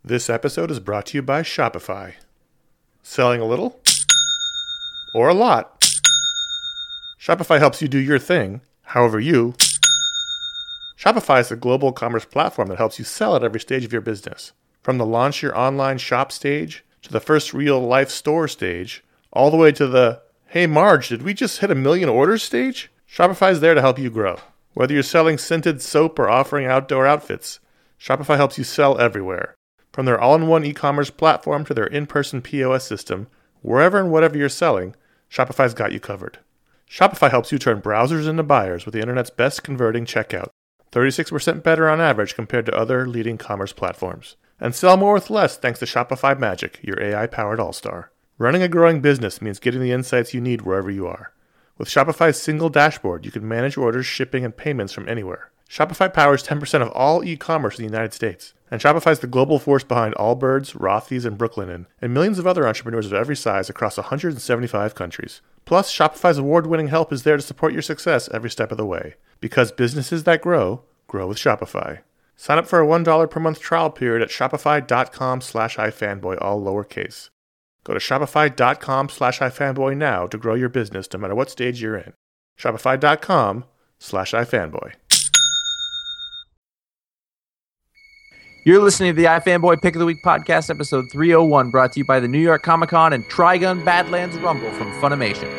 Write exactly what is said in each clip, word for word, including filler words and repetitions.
This episode is brought to you by Shopify. Selling a little? Or a lot? Shopify helps you do your thing, however you. Shopify is a global commerce platform that helps you sell at every stage of your business. From the launch your online shop stage, to the first real-life store stage, all the way to the, hey Marge, did we just hit a million orders stage? Shopify is there to help you grow. Whether you're selling scented soap or offering outdoor outfits, Shopify helps you sell everywhere. From their all-in-one e-commerce platform to their in-person P O S system, wherever and whatever you're selling, Shopify's got you covered. Shopify helps you turn browsers into buyers with the internet's best converting checkout, thirty-six percent better on average compared to other leading commerce platforms. And sell more with less thanks to Shopify Magic, your A I-powered all-star. Running a growing business means getting the insights you need wherever you are. With Shopify's single dashboard, you can manage orders, shipping, and payments from anywhere. Shopify powers ten percent of all e-commerce in the United States. And Shopify's the global force behind Allbirds, Rothy's, and Brooklinen, and millions of other entrepreneurs of every size across one hundred seventy-five countries. Plus, Shopify's award-winning help is there to support your success every step of the way. Because businesses that grow, grow with Shopify. Sign up for a one dollar per month trial period at shopify.com slash ifanboy, all lowercase. Go to shopify.com slash ifanboy now to grow your business no matter what stage you're in. Shopify.com slash ifanboy. You're listening to the iFanboy Pick of the Week podcast, episode three oh one, brought to you by the New York Comic Con and Trigun Badlands Rumble from Funimation.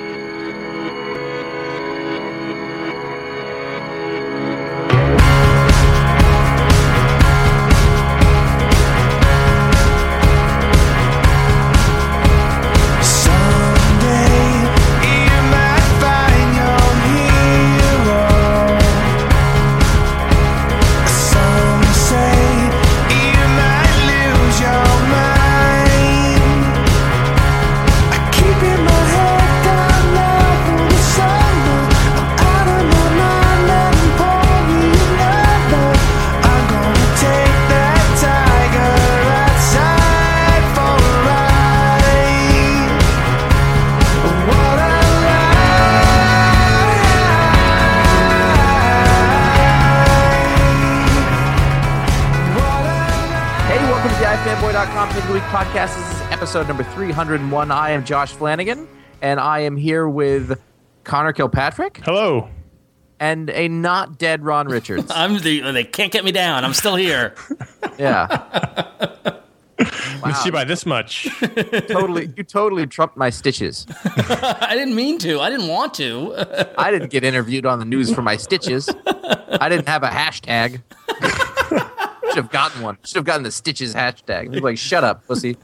Pick of the Week podcast. This is episode number three hundred one. I am Josh Flanagan, and I am here with Connor Kilpatrick. Hello. And a not dead Ron Richards. I'm the, they can't get me down. I'm still here. Yeah. Wow. Missed you by this much. Totally, you totally trumped my stitches. I didn't mean to. I didn't want to. I didn't get interviewed on the news for my stitches. I didn't have a hashtag. Should have gotten one. Should have gotten the Stitches hashtag. He's like, shut up, pussy.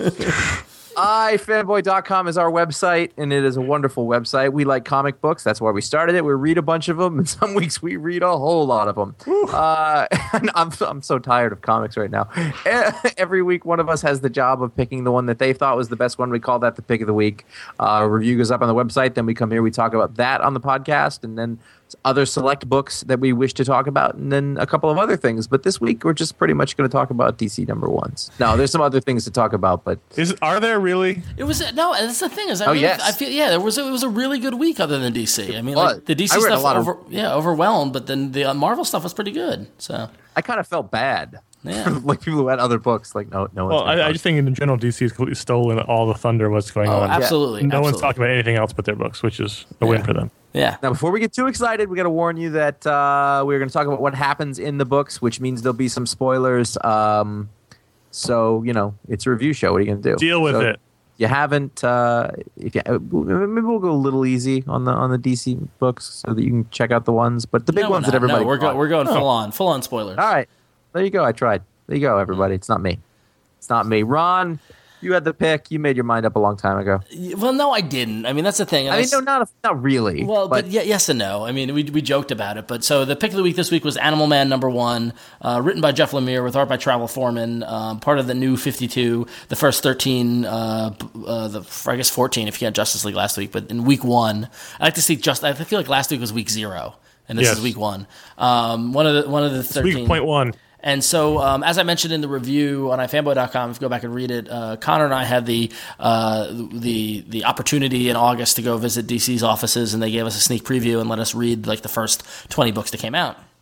i fanboy dot com is our website, and it is a wonderful website. We like comic books. That's why we started it. We read a bunch of them, and some weeks we read a whole lot of them. Uh, and I'm, I'm so tired of comics right now. Every week, one of us has the job of picking the one that they thought was the best one. We call that the pick of the week. Uh, review goes up on the website. Then we come here. We talk about that on the podcast, and then other select books that we wish to talk about, and then a couple of other things. But this week, we're just pretty much going to talk about D C number ones. No, there's some other things to talk about, but Is are there really? It was no. That's the thing is, I Oh, mean, yes. I feel yeah. There was a, it was a really good week other than D C. I mean, was. like, the D C I read a stuff lot of- over, yeah overwhelmed, but then the uh, Marvel stuff was pretty good. So I kind of felt bad. Yeah. Like people who had other books, like no, no. Well, one's I, I just think in general, D C has completely stolen all the thunder of what's going oh, on. absolutely. No absolutely. one's talking about anything else but their books, which is a win Yeah. for them. Yeah. Now, before we get too excited, we got to warn you that uh, we're going to talk about what happens in the books, which means there'll be some spoilers. Um, so, you know, it's a review show. What are you going to do? Deal with So it. You haven't. Uh, if you, maybe we'll go a little easy on the on the D C books so that you can check out the ones, but the big no, ones we're that not. everybody. No, we're, go, bought. we're going Oh. full on, full on spoilers. All right, there you go. I tried. There you go, everybody. It's not me. It's not me. Ron, you had the pick. You made your mind up a long time ago. Well, no, I didn't. I mean, that's the thing. And I mean, s- no, not not really. Well, but, but yeah, yes and no. I mean, we we joked about it, but so the pick of the week this week was Animal Man number one, uh, written by Jeff Lemire with art by Travel Foreman, um, part of the new fifty-two, the first thirteen, uh, uh, the I guess fourteen if you had Justice League last week, but in week one, I like to see just. I feel like last week was week zero, and this Yes. is week one. Um, one of the one of the thirteen. Week point one. And so, um, as I mentioned in the review on i fanboy dot com, if you go back and read it, uh, Connor and I had the uh, the the opportunity in August to go visit D C's offices, and they gave us a sneak preview and let us read like the first twenty books that came out.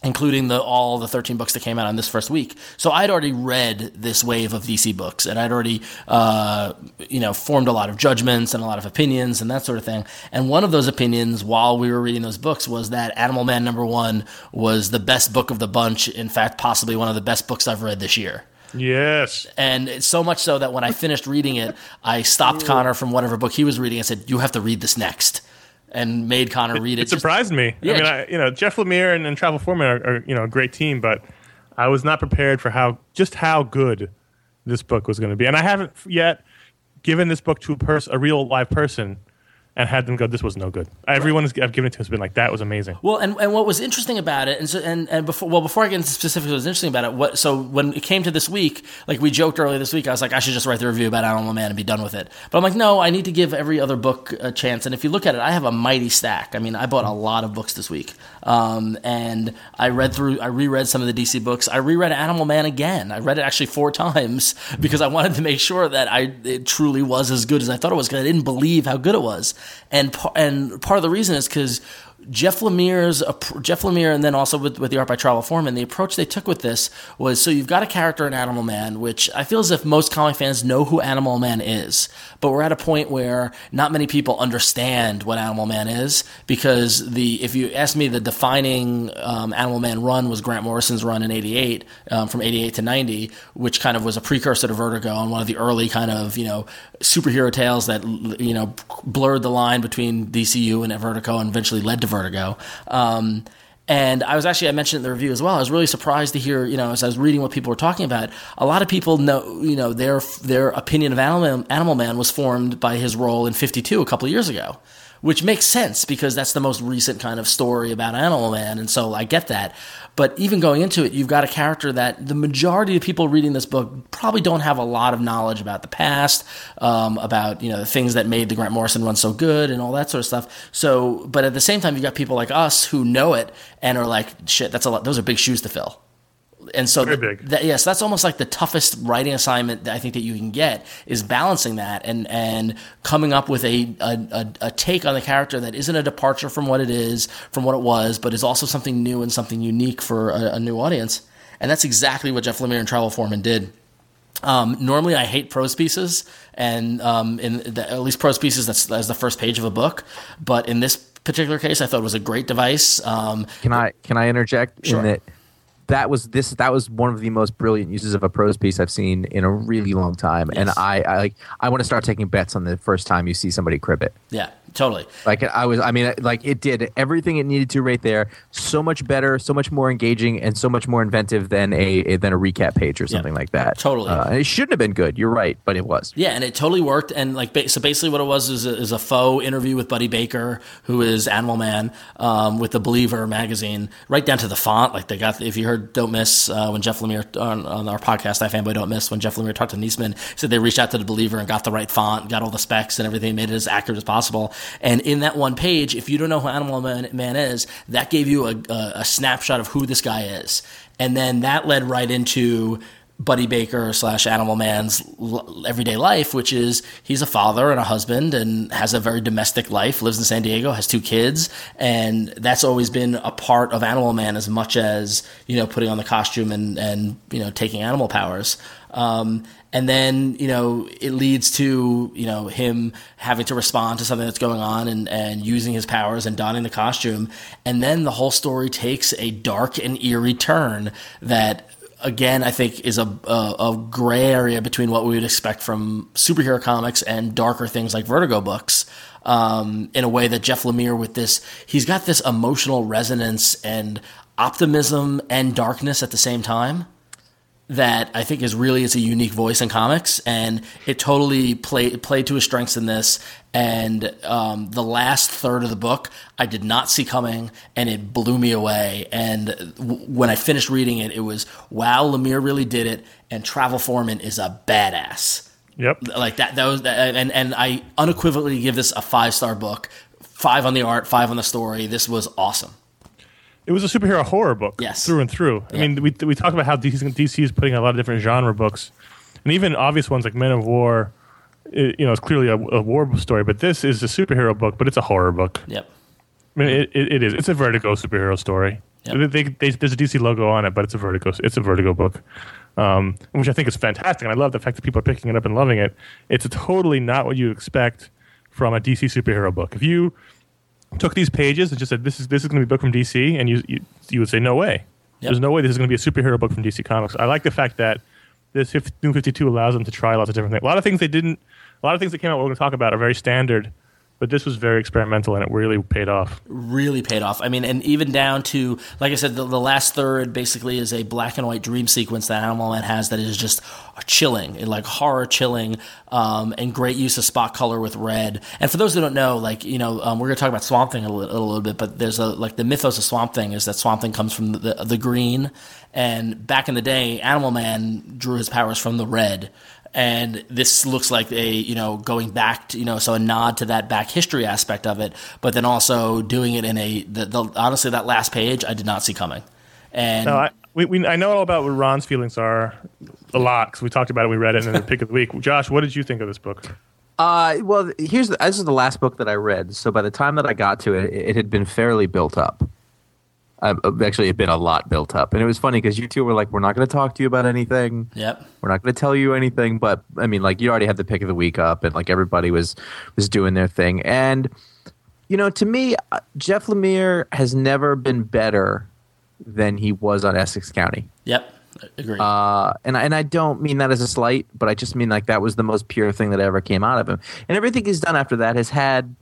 including the all the thirteen books that came out on this first week. So I'd already read this wave of D C books, and I'd already, uh, you know, formed a lot of judgments and a lot of opinions and that sort of thing. And one of those opinions, while we were reading those books, was that Animal Man number one was the best book of the bunch. In fact, possibly one of the best books I've read this year. Yes. And it's so much so that when I finished reading it, I stopped Connor from whatever book he was reading and said, "You have to read this next." And made Connor read it. It surprised me. Yeah, I mean, I, you know, Jeff Lemire and, and Travel Foreman are, are, you know, a great team, but I was not prepared for how just how good this book was going to be, and I haven't yet given this book to a person, a real live person, and had them go, "This was no good." Everyone has, I've given it to has been like, "That was amazing." Well, and, and what was interesting about it, and so, and, and before well before I get into specifics, what was interesting about it. What so when it came to this week, like we joked earlier this week, I was like, I should just write the review about Animal Man and be done with it. But I'm like, no, I need to give every other book a chance. And if you look at it, I have a mighty stack. I mean, I bought a lot of books this week, um, and I read through, I reread some of the D C books. I reread Animal Man again. I read it actually four times because I wanted to make sure that I it truly was as good as I thought it was, because I didn't believe how good it was. And and part of the reason is because Jeff Lemire's Jeff Lemire, and then also with, with the art by Travel Foreman, the approach they took with this was, so you've got a character in Animal Man, which I feel as if most comic fans know who Animal Man is, but we're at a point where not many people understand what Animal Man is, because the if you ask me, the defining um, Animal Man run was Grant Morrison's run in eighty-eight, um, from eighty-eight to ninety, which kind of was a precursor to Vertigo and one of the early kind of, you know, superhero tales that, you know, blurred the line between D C U and Vertigo and eventually led to Vertigo. Um, and I was actually, I mentioned in the review as well, I was really surprised to hear, you know, as I was reading what people were talking about, a lot of people know, you know, their their opinion of Animal, Animal Man was formed by his role in fifty-two a couple of years ago, which makes sense because that's the most recent kind of story about Animal Man, and so I get that. But even going into it, you've got a character that the majority of people reading this book probably don't have a lot of knowledge about the past, um, about, you know, the things that made the Grant Morrison run so good and all that sort of stuff. So, but at the same time, you've got people like us who know it and are like, shit, that's a lot. Those are big shoes to fill. And so, Very the, big. that, yes, that's almost like the toughest writing assignment that I think that you can get, is balancing that and, and coming up with a, a, a take on the character that isn't a departure from what it is, from what it was, but is also something new and something unique for a, a new audience. And that's exactly what Jeff Lemire and Travel Foreman did. Um, normally, I hate prose pieces, and um, in the, at least prose pieces that's, that's the first page of a book. But in this particular case, I thought it was a great device. Um, Can I can I interject Sure. in that? That was this. That was one of the most brilliant uses of a prose piece I've seen in a really long time, Yes. and I, I like. I want to start taking bets on the first time you see somebody crib it. yeah, totally. Like I was. I mean, like it did everything it needed to right there. So much better, so much more engaging, and so much more inventive than a, a than a recap page or something like that. Totally. Uh, and it shouldn't have been good. You're right, but it was. Yeah, and it totally worked. And like, ba- so basically, what it was is a, is a faux interview with Buddy Baker, who is Animal Man, um, with the Believer magazine, right down to the font. Like they got, if you heard "Don't Miss" uh, when Jeff Lemire on, on our podcast, iFanboy Don't Miss, when Jeff Lemire talked to Niesman, he said they reached out to the Believer and got the right font, got all the specs and everything, made it as accurate as possible. And in that one page, if you don't know who Animal Man, Man is, that gave you a, a, a snapshot of who this guy is, and then that led right into Buddy Baker slash Animal Man's l- everyday life, which is he's a father and a husband and has a very domestic life, lives in San Diego, has two kids, and that's always been a part of Animal Man as much as, you know, putting on the costume and, and you know, taking animal powers. Um, and then, you know, it leads to, you know, him having to respond to something that's going on and, and using his powers and donning the costume. And then the whole story takes a dark and eerie turn that, again, I think is a, a, a gray area between what we would expect from superhero comics and darker things like Vertigo books, um, in a way that Jeff Lemire with this, he's got this emotional resonance and optimism and darkness at the same time that I think is really, it's a unique voice in comics, and it totally play, played to his strengths in this. And um, the last third of the book, I did not see coming, and it blew me away. And w- when I finished reading it, it was, wow, Lemire really did it, and Travel Foreman is a badass. Yep. Like that, that was, and, and I unequivocally give this a five-star book, five on the art, five on the story. This was awesome. It was a superhero horror book, Yes. through and through. I Yeah. mean, we we talk about how D C, D C is putting out a lot of different genre books, and even obvious ones like Men of War. It, you know, it's clearly a, a war story, but this is a superhero book, but it's a horror book. Yep. I mean, it, it, it is. It's a Vertigo superhero story. Yep. They, they, there's a D C logo on it, but it's a Vertigo. It's a Vertigo book, um, which I think is fantastic. And I love the fact that people are picking it up and loving it. It's totally not what you expect from a D C superhero book. If you took these pages and just said, "This is this is going to be a book from D C," and you you, you would say, "No way. Yep. There's no way this is going to be a superhero book from D C Comics." I like the fact that this New fifty-two allows them to try lots of different things. A lot of things they didn't. A lot of things that came out we're going to talk about are very standard. But this was very experimental, and it really paid off. Really paid off. I mean, and even down to, like I said, the, the last third basically is a black and white dream sequence that Animal Man has that is just chilling, like horror chilling, um, and great use of spot color with red. And for those who don't know, like, you know, um, we're going to talk about Swamp Thing a little, a little bit, but there's a, like the mythos of Swamp Thing is that Swamp Thing comes from the, the green, and back in the day, Animal Man drew his powers from the red. And this looks like a, you know, going back to, you know, so a nod to that back history aspect of it, but then also doing it in a, the, the, honestly, that last page I did not see coming. And no, I, we, we, I know all about what Ron's feelings are a lot because we talked about it, we read it in the pick of the week. Josh, what did you think of this book? Uh, well, here's the, this is the last book that I read. So by the time that I got to it, it had been fairly built up. Uh, actually, it had been a lot built up. And it was funny because you two were like, we're not going to talk to you about anything. Yep. We're not going to tell you anything. But, I mean, like, you already had the pick of the week up, and, like, everybody was was doing their thing. And, you know, to me, Jeff Lemire has never been better than he was on Essex County. Yep. Agreed. Uh, and, and I don't mean that as a slight, but I just mean, like, that was the most pure thing that ever came out of him. And everything he's done after that has had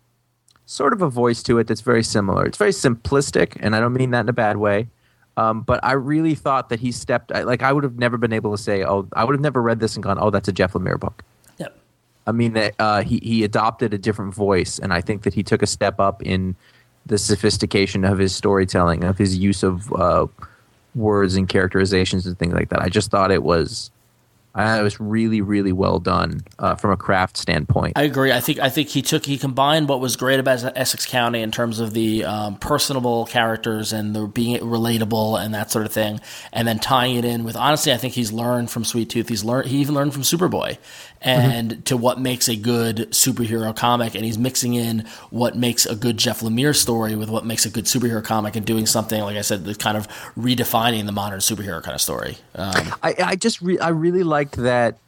sort of a voice to it that's very similar. It's very simplistic, and I don't mean that in a bad way. Um, but I really thought that he stepped – like I would have never been able to say, oh, I would have never read this and gone, oh, that's a Jeff Lemire book. Yep. I mean, that uh, he, he adopted a different voice, and I think that he took a step up in the sophistication of his storytelling, of his use of uh, words and characterizations and things like that. I just thought it was – Uh, it was really, really well done uh, from a craft standpoint. I agree. I think I think he took he combined what was great about Essex County in terms of the um, personable characters and the being relatable and that sort of thing, and then tying it in with honestly, I think he's learned from Sweet Tooth. He's learned. He even learned from Superboy, and mm-hmm. to what makes a good superhero comic, and he's mixing in what makes a good Jeff Lemire story with what makes a good superhero comic, and doing something like I said, that's kind of redefining the modern superhero kind of story. Um, I, I just re- I really liked that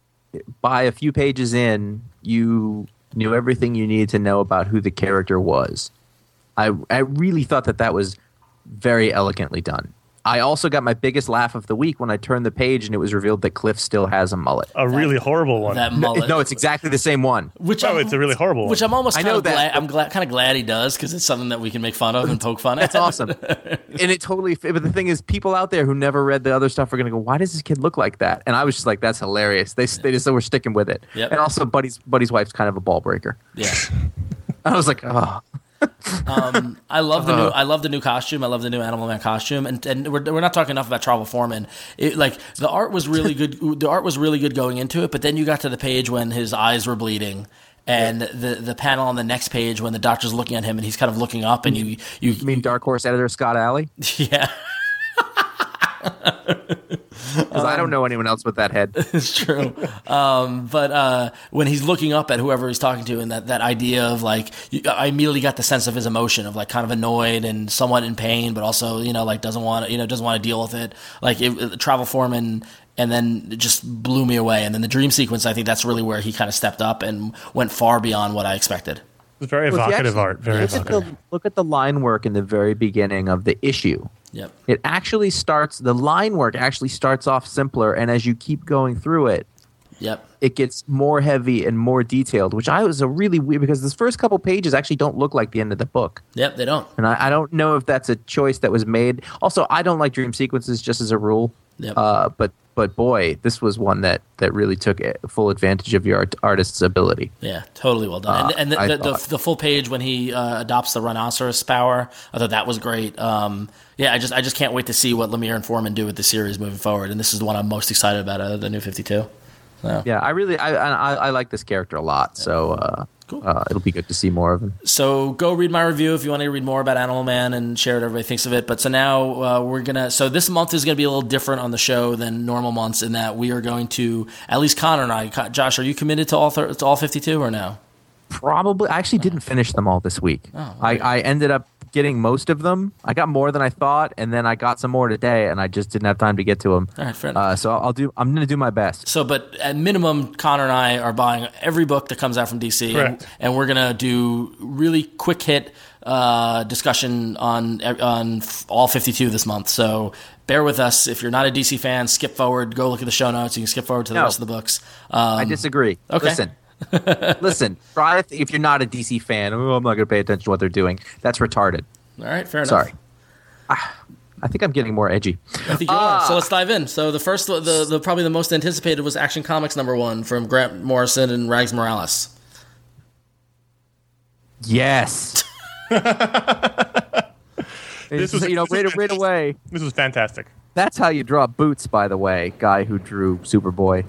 by a few pages in, you knew everything you needed to know about who the character was. I I really thought that that was very elegantly done. I also got my biggest laugh of the week when I turned the page and it was revealed that Cliff still has a mullet. A really horrible one. That mullet. No, it's exactly the same one. Which no, I'm, it's a really horrible one. Which I'm almost I kind know of that- glad. I'm glad, kind of glad he does because it's something that we can make fun of and poke fun at. That's awesome. And it totally fit. But the thing is, people out there who never read the other stuff are going to go, why does this kid look like that? And I was just like, that's hilarious. They, they just were sticking with it. Yep. And also, Buddy's, Buddy's wife's kind of a ball breaker. Yeah. I was like, oh. Um, I love the new. I love the new costume. I love the new Animal Man costume, and and we're, we're not talking enough about Travel Foreman. It, like the art was really good. The art was really good going into it, but then you got to the page when his eyes were bleeding, and the the panel on the next page when the doctor's looking at him and he's kind of looking up, and you you, You mean Dark Horse editor Scott Alley? yeah. Because I don't know anyone else with that head. It's true. Um, but uh, when he's looking up at whoever he's talking to, and that, that idea of like, you, I immediately got the sense of his emotion of like kind of annoyed and somewhat in pain, but also, you know, like doesn't want to, you know, doesn't want to deal with it. Like it, it, Travel Foreman, and then it just blew me away. And then the dream sequence, I think that's really where he kind of stepped up and went far beyond what I expected. It's very Well, if you evocative actually art. Very look at, evocative. the, look at the line work in the very beginning of the issue. Yep. It actually starts, the line work actually starts off simpler, and as you keep going through it, Yep. it gets more heavy and more detailed, which I was a really weird, because this first couple pages actually don't look like the end of the book. Yep. They don't. And I, I don't know if that's a choice that was made. Also, I don't like dream sequences just as a rule. Yep. Uh, but but boy, this was one that, that really took full advantage of your art, artist's ability. Yeah, totally well done. Uh, and and the, I the, the, thought- the full page when he uh, adopts the rhinoceros power, I thought that was great. Um, yeah, I just I just can't wait to see what Lemire and Foreman do with the series moving forward. And this is the one I'm most excited about out of the new fifty-two. So. Yeah, I really I I, I like this character a lot. So uh, Cool. uh, it'll be good to see more of him. So go read my review if you want to read more about Animal Man and share what everybody thinks of it. But so now uh, we're gonna. So this month is gonna be a little different on the show than normal months in that we are going to, at least Connor and I. Josh, are you committed to all thir- to all fifty-two or no? Probably. I actually didn't finish them all this week. Oh, I, okay. I ended up getting most of them. I got more than I thought, and then I got some more today, and I just didn't have time to get to them. All right, fair enough. Uh, so I'll do. I'm going to do my best. So, but at minimum, Connor and I are buying every book that comes out from D C, and, Correct. and we're gonna do really quick hit uh, discussion on on f- all fifty-two this month. So bear with us. If you're not a D C fan, skip forward. Go look at the show notes. You can skip forward to the No. rest of the books. Um, I disagree. okay. Listen. Listen, try it if you're not a D C fan. Oh, I'm not going to pay attention to what they're doing. That's retarded. All right, fair enough. Sorry. Ah, I think I'm getting more edgy. I think you are. So let's dive in. So the first, the, the probably the most anticipated was Action Comics number one from Grant Morrison and Rags Morales. Yes. This was- you know, this was right, right away. This was fantastic. That's how you draw boots, by the way, guy who drew Superboy.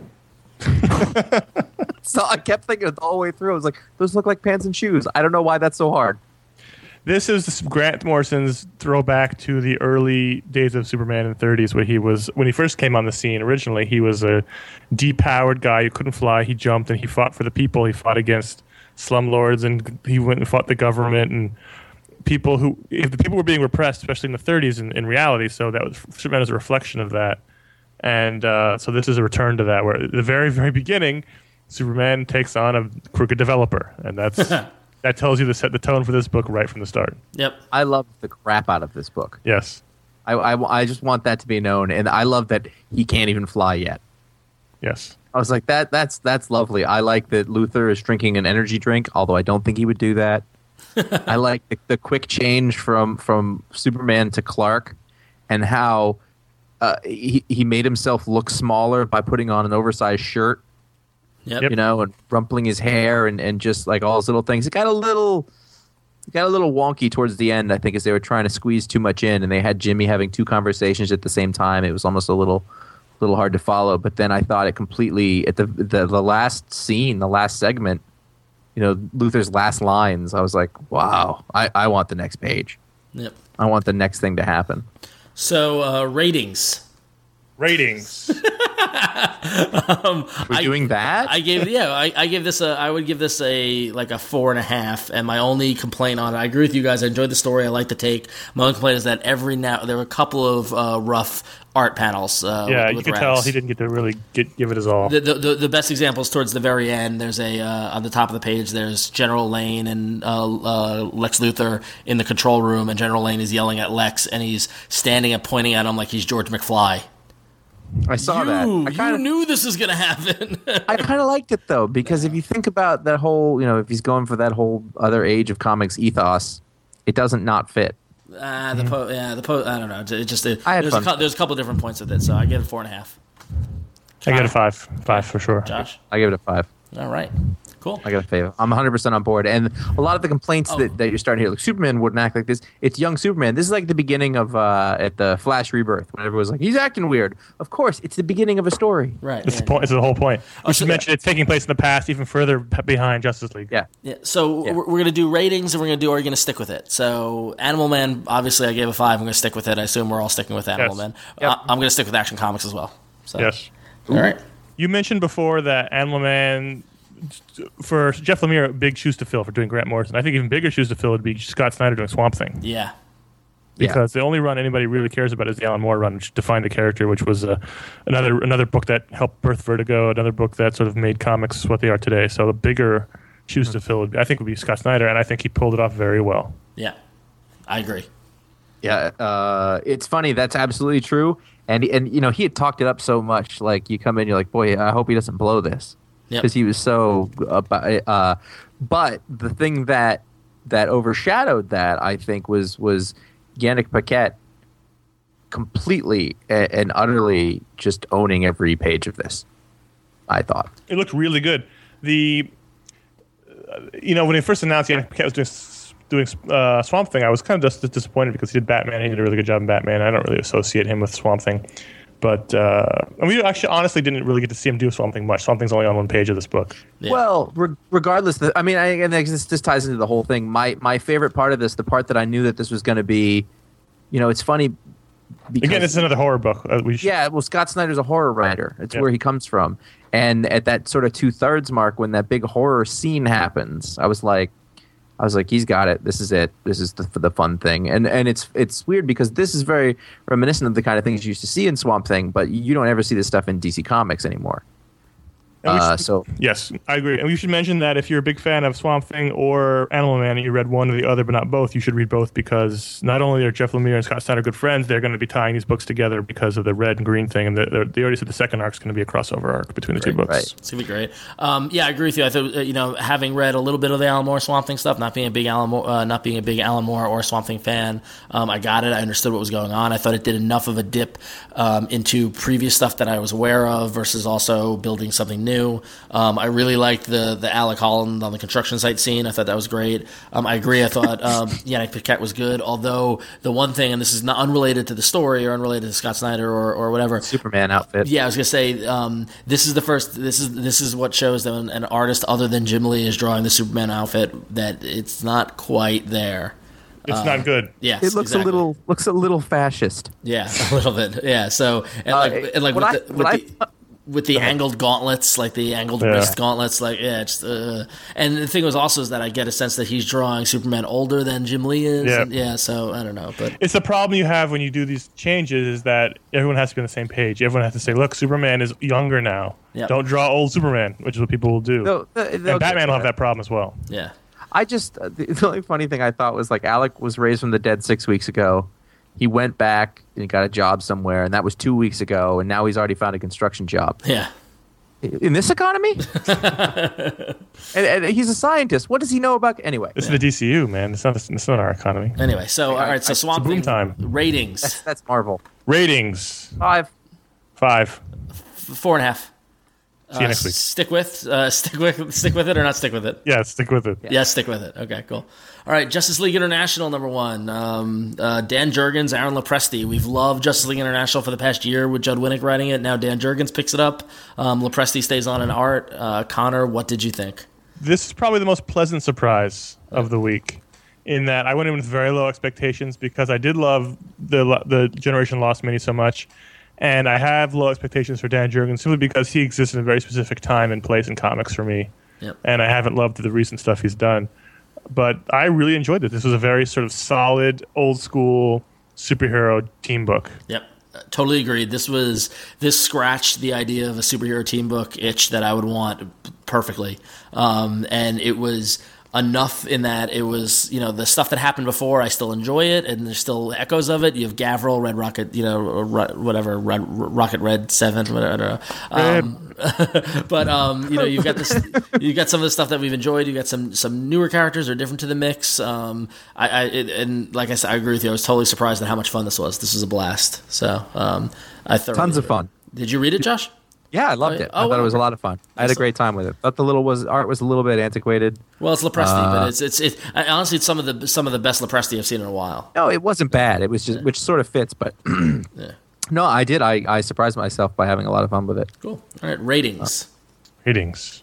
So I kept thinking it the whole way through. I was like, those look like pants and shoes. I don't know why that's so hard. This is Grant Morrison's throwback to the early days of Superman in the thirties, where he was when he first came on the scene. Originally, he was a depowered guy who couldn't fly. He jumped and he fought for the people. He fought against slumlords, and he went and fought the government and people who, if the people were being repressed, especially in the thirties, in, in reality. So that was Superman is a reflection of that. And uh, so this is a return to that, where at the very, very beginning, Superman takes on a crooked developer, and that's that tells you to set the tone for this book right from the start. Yep. I love the crap out of this book. Yes, I, I, I just want that to be known, and I love that he can't even fly yet. yes. I was like, that that's that's lovely. I like that Luthor is drinking an energy drink, although I don't think he would do that. I like the, the quick change from from Superman to Clark, and how uh, he he made himself look smaller by putting on an oversized shirt. Yep. You know, and rumpling his hair and, and just like all those little things. It got a little it got a little wonky towards the end, I think, as they were trying to squeeze too much in, and they had Jimmy having two conversations at the same time. It was almost a little little hard to follow. But then I thought it completely at the the, the last scene, the last segment, you know, Luthor's last lines, I was like, wow, I, I want the next page. Yep. I want the next thing to happen. So uh, ratings. Ratings. um, We're I, doing that? I gave yeah, I, I give this a I would give this a like a four and a half. And my only complaint on it, I agree with you guys. I enjoyed the story. I like the take. My only complaint is that every now there were a couple of uh, rough art panels. Uh, yeah, with, you with could Rags. tell he didn't get to really get give it his all. The, the, the, the best example is towards the very end. There's a uh, on the top of the page. There's General Lane and uh, uh, Lex Luthor in the control room, and General Lane is yelling at Lex, and he's standing and pointing at him like he's George McFly. I saw you, that. I you kinda, knew this was going to happen. I kind of liked it though, because if you think about that whole, you know, if he's going for that whole other age of comics ethos, it doesn't not fit. Ah, the po- yeah, the po- I don't know. It just it, I had there's a fun. cou- there's a couple different points with it, so I give it four and a half. I get a five, five for sure. Josh, I give it a five. all right, cool. I got a favor. I'm one hundred percent on board. And a lot of the complaints Oh. that, that you're starting to hear, like Superman wouldn't act like this. It's young Superman. This is like the beginning of uh, at the Flash Rebirth, when everyone was like, he's acting weird. Of course, it's the beginning of a story. Right. It's yeah. the point. It's the whole point. We so- should mention it's taking place in the past, even further p- behind Justice League. Yeah. Yeah, so Yeah. we're, we're going to do ratings, and we're going to do, are you going to stick with it? So Animal Man, obviously I gave a five. I'm going to stick with it. I assume we're all sticking with Animal Yes. Man. Yep. Uh, I'm going to stick with Action Comics as well. So. Yes. All right. You mentioned before that Animal Man, for Jeff Lemire, big shoes to fill for doing Grant Morrison. I think even bigger shoes to fill would be Scott Snyder doing Swamp Thing. Yeah. Because the only run anybody really cares about is the Alan Moore run, which defined the character, which was uh, another another book that helped birth Vertigo, another book that sort of made comics what they are today. So the bigger shoes to fill, would be, I think, would be Scott Snyder, and I think he pulled it off very well. Yeah. I agree. Yeah, uh, it's funny. That's absolutely true. And and you know, he had talked it up so much. Like you come in, you're like, boy, I hope he doesn't blow this, Yep. because he was so. Uh, uh, but the thing that that overshadowed that, I think, was was Yannick Paquette completely and, and utterly just owning every page of this. I thought. It looked really good. The, uh, you know, when he first announced Yannick Paquette was doing s- doing uh, Swamp Thing, I was kind of just disappointed because he did Batman. He did a really good job in Batman. I don't really associate him with Swamp Thing. But uh, and we actually honestly didn't really get to see him do Swamp Thing much. Swamp Thing's only on one page of this book. Yeah. Well, re- regardless, the, I mean, I, and this, this ties into the whole thing. My my favorite part of this, the part that I knew that this was going to be, you know, it's funny. Because, Again, this is another horror book. Uh, we should, yeah, well, Scott Snyder's a horror writer. It's Yeah. where he comes from. And at that sort of two thirds mark, when that big horror scene happens, I was like, I was like, he's got it. This is it. This is the, the fun thing. And and it's it's weird because this is very reminiscent of the kind of things you used to see in Swamp Thing, but you don't ever see this stuff in D C Comics anymore. And we Uh, should- so yes, I agree. And we should mention that if you're a big fan of Swamp Thing or Animal Man and you read one or the other but not both, you should read both because not only are Jeff Lemire and Scott Snyder good friends, they're going to be tying these books together because of the red and green thing. And the, they already said the second arc is going to be a crossover arc between the two books. right. It's gonna be great. Um, yeah, I agree with you. I thought uh, you know, having read a little bit of the Alan Moore Swamp Thing stuff, not being a big Alan Moore, uh, not being a big Alan Moore or Swamp Thing fan, um, I got it. I understood what was going on. I thought it did enough of a dip um, into previous stuff that I was aware of versus also building something new. Um, I really liked the the Alec Holland on the construction site scene. I thought that was great. Um, I agree. I thought um, Yannick Paquette was good. Although the one thing, and this is not unrelated to the story or unrelated to Scott Snyder or, or whatever. Superman outfit. Yeah, I was gonna say um, this is the first. This is this is what shows that an, an artist other than Jim Lee is drawing the Superman outfit. That it's not quite there. It's not good. Yes, It looks exactly. a little looks a little fascist. Yeah, a little bit. Yeah. So and like Uh, and like what with I- the, what with the with the angled gauntlets, like the angled Yeah. wrist gauntlets, like yeah. Just, uh, and the thing was also is that I get a sense that he's drawing Superman older than Jim Lee is. Yeah. And, yeah. So I don't know, but It's the problem you have when you do these changes is that everyone has to be on the same page. Everyone has to say, look, Superman is younger now. Yep. Don't draw old Superman, which is what people will do. They'll- they'll and get Batman to will have that problem as well. yeah. I just uh, the, the only funny thing I thought was like Alec was raised from the dead six weeks ago. He went back and got a job somewhere, and that was two weeks ago. And now he's already found a construction job Yeah. in this economy. and, and he's a scientist. What does he know about? Anyway, This is the D C U, man. It's not, it's not our economy. Anyway, so all right, so Swamp boom Thing time. ratings that's, that's Marvel. Ratings Five. five. four and a half. See you Uh, next week. Stick with, uh, stick with, stick with it, or not stick with it. Yeah, stick with it. Yeah, stick with it. Okay, cool. All right, Justice League International number one. Um, uh, Dan Jurgens, Aaron Lopresti. We've loved Justice League International for the past year with Judd Winnick writing it. Now Dan Jurgens picks it up. Um, Lopresti stays on in art. Uh, Connor, what did you think? This is probably the most pleasant surprise of the week. In that I went in with very low expectations because I did love the the Generation Lost mini so much, and I have low expectations for Dan Jurgens simply because he exists in a very specific time and place in comics for me, Yep. and I haven't loved the recent stuff he's done. But I really enjoyed it. This was a very sort of solid, old school superhero team book. Yep. Uh, Totally agreed. This was this scratched the idea of a superhero team book itch that I would want perfectly, um, and it was enough in that it was, you know, the stuff that happened before. I still enjoy it, and there's still echoes of it. You have Gavril, Red Rocket, you know, or Ro- whatever, Red, Rocket Red Seven, whatever. Um, but um, you know, you've got this, you got some of the stuff that we've enjoyed. You got some some newer characters are different to the mix. Um, I, I it, and like I said, I agree with you. I was totally surprised at how much fun this was. This was a blast. So um, I thoroughly Tons of fun. Did you read it, Josh? Yeah, I loved Oh, it. oh, I thought wow. it was a lot of fun. I had a great time with it. Thought the little was art was a little bit antiquated. Well, it's Lopresti, Uh, but it's it's it. I, honestly, it's some of the some of the best Lopresti I've seen in a while. No, it wasn't bad. It was just which sort of fits, but Yeah. no, I did. I, I surprised myself by having a lot of fun with it. Cool. All right, ratings. Ratings.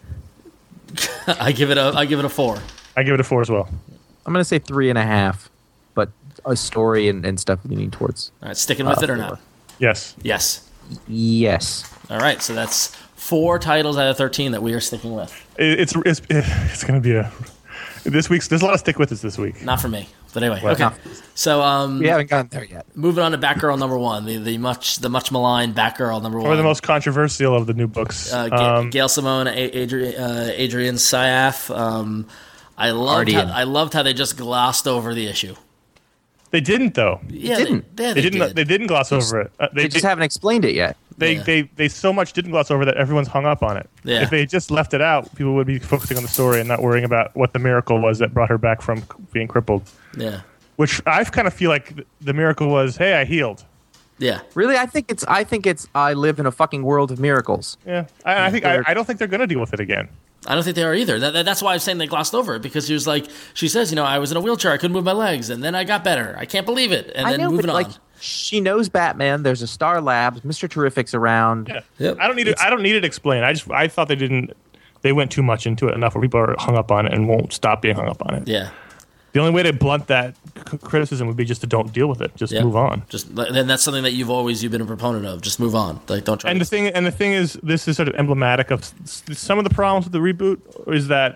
I give it a I give it a four. I give it a four as well. I'm gonna say three and a half, but a story and, and stuff leaning towards. All right, sticking with Uh, it or four. not? Yes. Yes. Yes. All right, so that's four titles out of thirteen that we are sticking with. It, it's it's it's going to be a this week's. There's a lot of stick with us this week. Not for me, but anyway. Well, okay. no. So um, We haven't gotten there yet. moving on to Batgirl number one, the the much the much maligned Batgirl number one. Or the most controversial of the new books. Uh, Ga- um, Gail Simone, A- Adri- uh, Adrian Syaf. Um, I loved how, Ardian. I loved how they just glossed over the issue. they didn't though. Yeah, didn't. They, yeah, They, they, didn't. did. They didn't gloss over it. Uh, They, they just they, haven't explained it yet. they, Yeah. they they so much didn't gloss over that everyone's hung up on it. Yeah. If they just left it out, people would be focusing on the story and not worrying about what the miracle was that brought her back from being crippled. Yeah, Which I kind of feel like th- the miracle was, hey, I healed. yeah. Really, I think it's. I think it's. I live in a fucking world of miracles. Yeah, I, I think I, I don't think they're going to deal with it again. I don't think they are either. That, that- that's why I'm saying they glossed over it, because she was like, she says, you know, I was in a wheelchair, I couldn't move my legs, and then I got better. I can't believe it, and I then know, moving but on. like she knows Batman. There's a Star Labs. Mister Terrific's around. Yeah. Yep. I don't need it. I don't need it explained. I just I thought they didn't. They went too much into it enough where people are hung up on it and won't stop being hung up on it. Yeah. The only way to blunt that c- criticism would be just to don't deal with it. Just Yeah. move on. Just then that's something that you've always you've been a proponent of. Just move on. Like don't try. And to, the thing, and the thing is, this is sort of emblematic of s- s- some of the problems with the reboot. Is that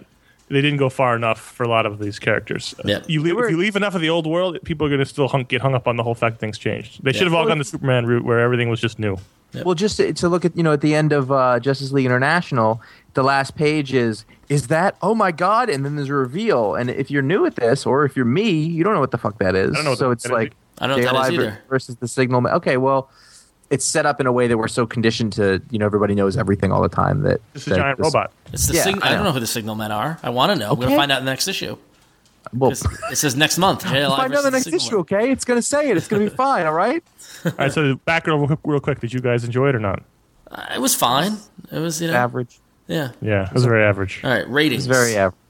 they didn't go far enough for a lot of these characters. Yep. You leave, were- if you leave enough of the old world, people are going to still hung, get hung up on the whole fact that things changed. They should have all gone the Superman route where everything was just new. Well, just to, to look at, you know, at the end of uh, Justice League International, the last page is, is that, oh my God, and then there's a reveal. And if you're new at this, or if you're me, you don't know what the fuck that is. I don't know what so the it's fuck that is. like, I don't know what that is Day Alive either. versus the Signal. Ma- Okay, well, it's set up in a way that we're so conditioned to, you know, everybody knows everything all the time. That Just a that giant this- robot. It's the Yeah, sig- I I, don't know. know who the signal men are. I want to know. We're going Okay. to find out in the next issue. Well, It's- It says next month. J L I find out the versus next Signal issue, Men. okay? It's going to say it. It's going to be fine, all right? All right, so back real, quick- real quick. Did you guys enjoy it or not? Uh, it was fine. It was, you know, Average. yeah. Yeah, it was very average. All right, ratings. It's very average.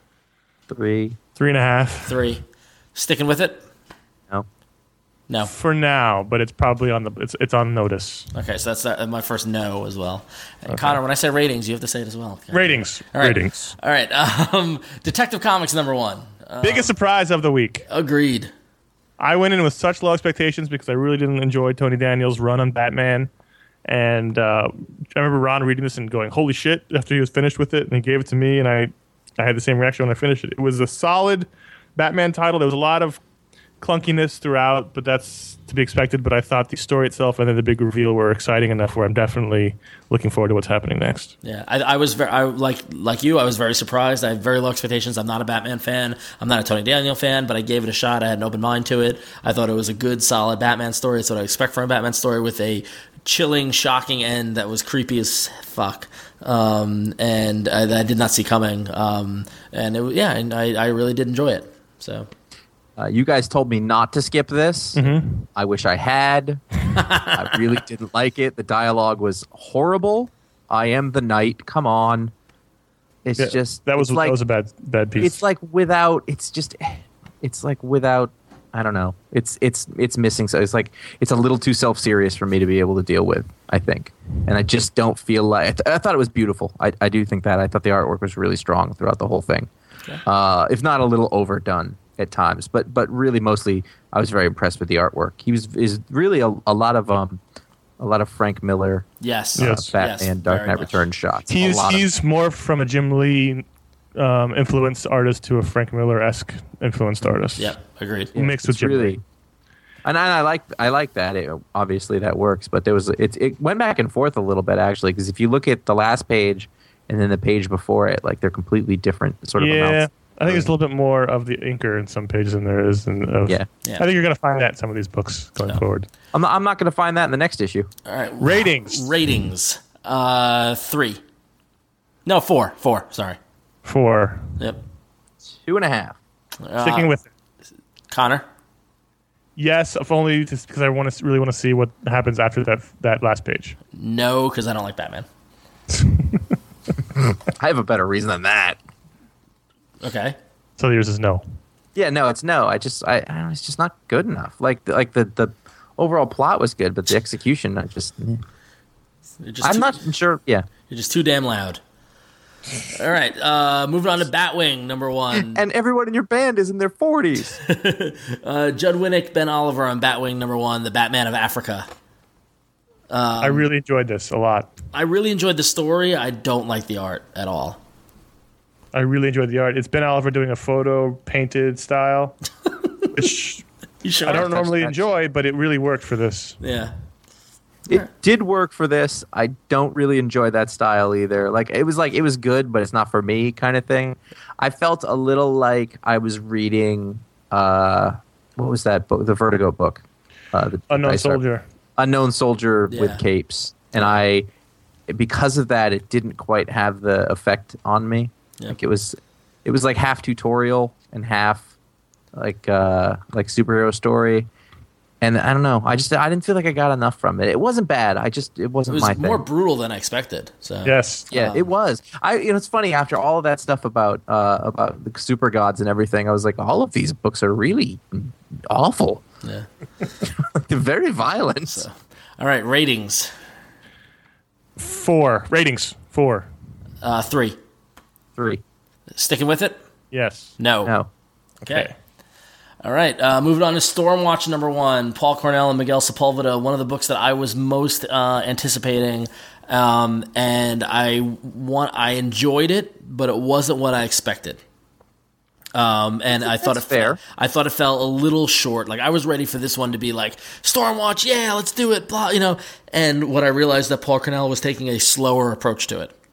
Three. Three and a half Three. Sticking with it? No. No. for now, but it's probably on the it's it's on notice. Okay, so that's uh, my first no as well. And Connor, when I say ratings, you have to say it as well. Okay. Ratings, All right. ratings. All right. Um, Detective Comics number one. Uh, Biggest surprise of the week. agreed. I went in with such low expectations because I really didn't enjoy Tony Daniels' run on Batman. And uh, I remember Ron reading this and going, holy shit, after he was finished with it. And he gave it to me, and I, I had the same reaction when I finished it. It was a solid Batman title. There was a lot of clunkiness throughout, but that's to be expected. But I thought the story itself and then the big reveal were exciting enough where I'm definitely looking forward to what's happening next. Yeah, I, I was very, I like like you. I was very surprised. I had very low expectations. I'm not a Batman fan. I'm not a Tony Daniel fan, but I gave it a shot. I had an open mind to it. I thought it was a good, solid Batman story. It's what I expect from a Batman story with a chilling, shocking end that was creepy as fuck, um, and I, that I did not see coming. Um, and it, was- yeah, and I, I really did enjoy it. So. Uh, you guys told me not to skip this. Mm-hmm. I wish I had. I really didn't like it. The dialogue was horrible. I am the knight. Come on. It's Yeah, just that was it's like, that was a bad bad piece. it's like without it's just it's like without I don't know. It's it's it's missing so it's like it's a little too self-serious for me to be able to deal with, I think. And I just don't feel like I, th- I thought it was beautiful. I I do think that. I thought the artwork was really strong throughout the whole thing. Uh, if not a little overdone at times, but but really mostly I was very impressed with the artwork. He was is really a, a lot of um a lot of Frank Miller Yes. uh, Yes. Batman Yes, Dark very Knight much. Returns shots. A he's lot of- he's more from a Jim Lee um, influenced artist to a Frank Miller esque influenced artist. Yep. Agreed. Yeah, mixed with it's Jim really, Lee. and I, I like I like that. It, obviously, that works. But there was it it went back and forth a little bit actually because if you look at the last page and then the page before it, like they're completely different sort of Yeah, amounts. I think there's a little bit more of the inker in some pages than there is. In, of, Yeah. Yeah. I think you're going to find that in some of these books going So. forward. I'm not, I'm not going to find that in the next issue. All right. Ratings Ratings. Uh, three. No, four. Four. Sorry. for Yep. Two and a half. sticking with it. Connor. Yes, if only just because I want to really want to see what happens after that that last page. No, because I don't like Batman. I have a better reason than that. Okay. So yours is no. Yeah, no, it's no. I just I, I don't know, it's just not good enough. Like like the the overall plot was good, but the execution I just eh. You're just I'm too, not sure. Yeah. You're just too damn loud. All right. Uh, moving on to Batwing number one. And everyone in your band is in their forties. Uh, Judd Winnick, Ben Oliver on Batwing number one, the Batman of Africa. I really enjoyed this a lot. I really enjoyed the story. I don't like the art at all. I really enjoyed the art. It's Ben Oliver doing a photo painted style, which You sure? I don't normally that. enjoy, but it really worked for this. Yeah. It did work for this. I don't really enjoy that style either. Like it was like it was good, but it's not for me kind of thing. I felt a little like I was reading uh what was that book? The Vertigo book. Uh, the Unknown I started- Soldier. Unknown Soldier Yeah. with capes. And I because of that it didn't quite have the effect on me. Yeah. Like it was it was like half tutorial and half like uh like superhero story. And I don't know. I just I didn't feel like I got enough from it. It wasn't bad. I just it It wasn't was my more thing. brutal than I expected. So Yes. Yeah, Um, it was. I you know it's funny after all of that stuff about uh about the super gods and everything. I was like, all of these books are really awful. Yeah. They're very violent. So, all right. Ratings. Four. Ratings. Four. Uh, three. Three. Sticking with it? Yes. No. No. Okay. Okay. All right. Uh, moving on to Stormwatch number one. Paul Cornell and Miguel Sepulveda. One of the books that I was most uh, anticipating, um, and I want I enjoyed it, but it wasn't what I expected. Um, and I thought it fair. Fell, I thought it fell a little short. Like I was ready for this one to be like Stormwatch, yeah, let's do it, blah, you know. And what I realized that Paul Cornell was taking a slower approach to it.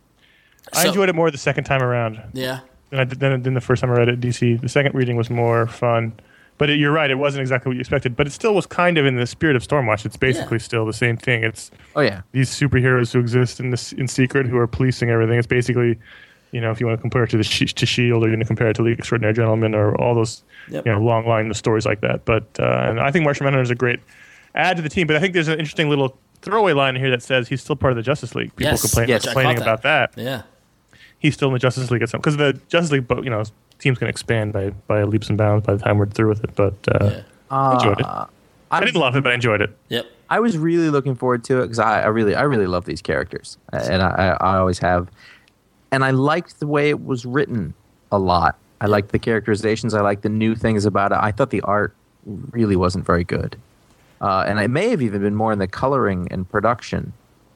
I So- enjoyed it more the second time around Yeah, than I did than, than the first time I read it at D C. The second reading was more fun. But it, you're right, it wasn't exactly what you expected. But it still was kind of in the spirit of Stormwatch. It's basically Yeah. still the same thing. It's Oh yeah. these superheroes who exist in this in secret who are policing everything. It's basically, you know, if you want to compare it to the Sh- to Shield, or you're going to compare it to League of Extraordinary Gentlemen, or all those, Yep. you know, long line of stories like that. But uh, and I think Martian Manhunter is a great add to the team. But I think there's an interesting little throwaway line here that says he's still part of the Justice League. People Yes. complain, Yes, I complaining caught about that. yeah, He's still in the Justice League at some because the Justice League, you know, team's going to expand by by leaps and bounds by the time we're through with it. But uh, yeah. I enjoyed it. Uh, I I'm- didn't love it, but I enjoyed it. Yep. I was really looking forward to it because I, I really, I really love these characters, and I, I always have. And I liked the way it was written a lot. I liked the characterizations. I liked the new things about it. I thought the art really wasn't very good, uh, and it may have even been more in the coloring and production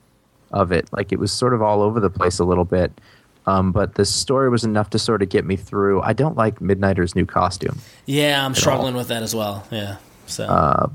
of it. Like it was sort of all over the place a little bit. Um, but the story was enough to sort of get me through. I don't like Midnighter's new costume. Yeah, I'm struggling with that as well. Yeah. So Uh,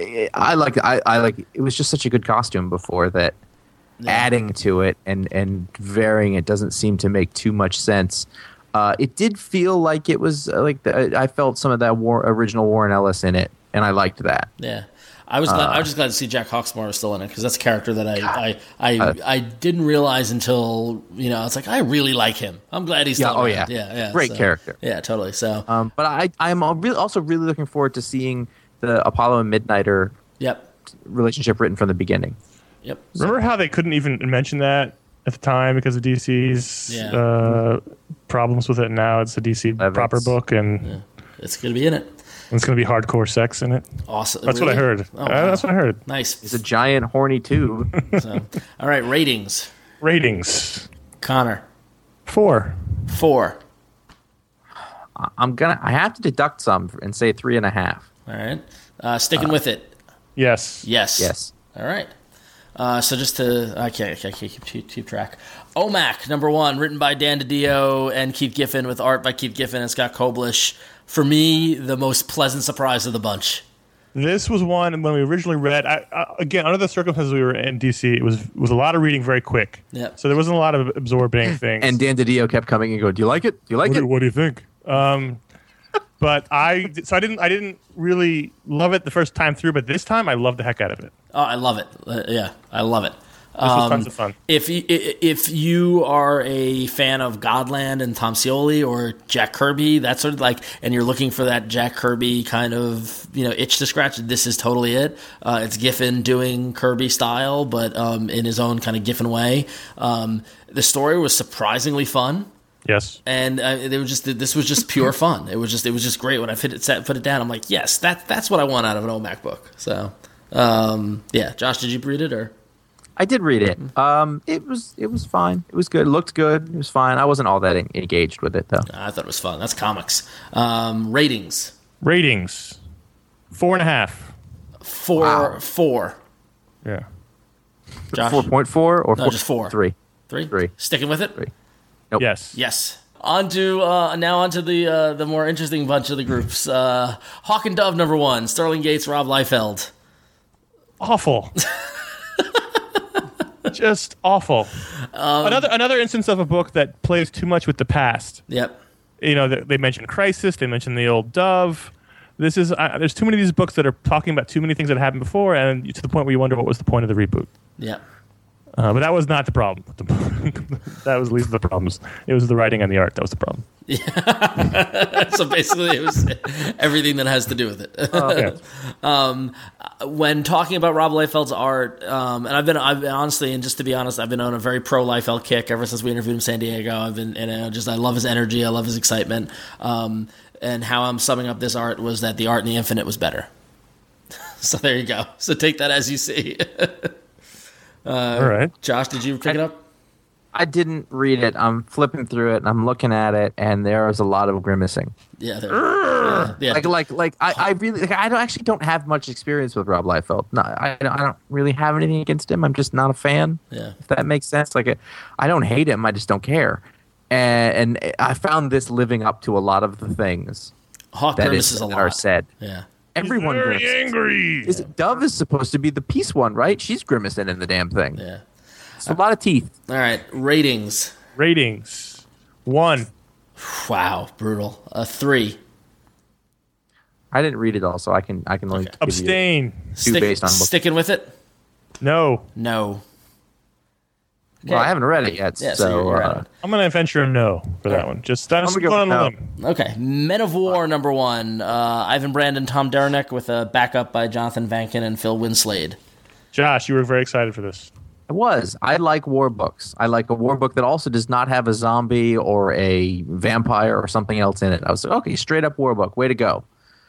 I like I, I like it was just such a good costume before that adding to it and and varying it doesn't seem to make too much sense. Uh, it did feel like it was uh, like the, I felt some of that war, original Warren Ellis in it, and I liked that. yeah. I was glad, I was just glad to see Jack Hawksmoor was still in it because that's a character that I I, I, Uh, I didn't realize until you know it's like I really like him. I'm glad he's Yeah, still oh, around. yeah. yeah, yeah. Great so- character. Yeah, totally. So Um, but I I'm al- really, also really looking forward to seeing the Apollo and Midnighter yep, relationship written from the beginning. yep. Remember how they couldn't even mention that at the time because of D C's Yeah. uh, problems with it? Now it's a D C Levitt's. proper book, and Yeah. It's gonna be in it. it's going to be hardcore sex in it. Awesome. That's what I Really? heard. Oh, Uh, wow. that's what I heard. Nice. It's a giant horny tube. So, all right, ratings. Ratings Connor, four. four. I'm gonna I have to deduct some and say three and a half. All right. Uh, sticking with it. Yes. Yes. Yes. All right. Uh, so just to I can't, I can't keep, keep, keep track. O M A C number one, written by Dan DiDio and Keith Giffen, with art by Keith Giffen and Scott Koblish. For me, the most pleasant surprise of the bunch. This was one when we originally read. I, I, again, under the circumstances we were in D C, it was was a lot of reading very quick. Yep. So there wasn't a lot of absorbing things. And Dan DiDio kept coming and going, "Do you like it? Do you like what, it?" do, what do you think? Um, but I so I didn't I didn't really love it the first time through, but this time I loved the heck out of it. Oh, I love it. Uh, yeah, I love it. This was Um, tons of fun. If you, i- if you are a fan of Godland and Tom Scioli or Jack Kirby, that sort of like, and you're looking for that Jack Kirby kind of you know itch to scratch, this is totally it. Uh, it's Giffen doing Kirby style, but um, in his own kind of Giffen way. Um, the story was surprisingly fun. Yes. And uh, they were just this was just pure fun. It was just it was just great when I fit it set, put it down. I'm like, yes, that that's what I want out of an O M A C book. So, um, yeah, Josh, did you read it or? I did read it. Um, it was it was fine. It was good. It looked good. It was fine. I wasn't all that en- engaged with it though. I thought it was fun. That's comics. Um, ratings Ratings four and a half. four Wow. four. Yeah. Josh, Four point four or No, four, just four. three. three, three. Sticking with it. Three. Nope. Yes. Yes. On to uh, now on to the uh, the more interesting bunch of the groups. Uh, Hawk and Dove number one. Sterling Gates, Rob Liefeld. Awful. Just awful. Um, another another instance of a book that plays too much with the past. Yep. You know, they, they mentioned Crisis. They mentioned the old Dove. This is uh, there's too many of these books that are talking about too many things that happened before, and to the point where you wonder what was the point of the reboot. Yep. Uh, but that was not the problem. That was least of the problems. It was the writing and the art that was the problem. So basically, it was everything that has to do with it. Yeah. um, when talking about Rob Liefeld's art, um, and I've been, I've been honestly, and just to be honest, I've been on a very pro Liefeld kick ever since we interviewed him in San Diego. I've been, and uh, just I love his energy, I love his excitement, um, and how I'm summing up this art was that the art in the Infinite was better. So there you go. So take that as you see. uh, All right. Josh, did you pick it up? I didn't read it. I'm flipping through it and I'm looking at it, and there is a lot of grimacing. Yeah, there. Yeah, yeah. Like, like, like, I, I really, like, I don't actually don't have much experience with Rob Liefeld. No, I, I don't really have anything against him. I'm just not a fan. Yeah. If that makes sense. Like, I don't hate him. I just don't care. and, and I found this living up to a lot of the things Hawk that, grimaces is, a that lot. are said. Yeah. Everyone Very grimaces. angry. Is it, Dove is supposed to be the peace one, right? She's grimacing in the damn thing. Yeah. It's a lot of teeth. All right. Ratings. Ratings. One. Wow. Brutal. A three. I didn't read it all, so I can I can only give you Abstain. two based on book. Sticking with it? No. No. Well, I haven't read it yet, Yeah, so so, you're- you're uh, out. I'm going to venture a no for that one. Just I'm just gonna going go on a with limb. Okay. Men of War number one. Uh, Ivan Brandon, Tom Derenick with a backup by Jonathan Vankin and Phil Winslade. Josh, you were very excited for this. I was. I like war books. I like a war book that also does not have a zombie or a vampire or something else in it. I was like, okay, straight up war book. Way to go.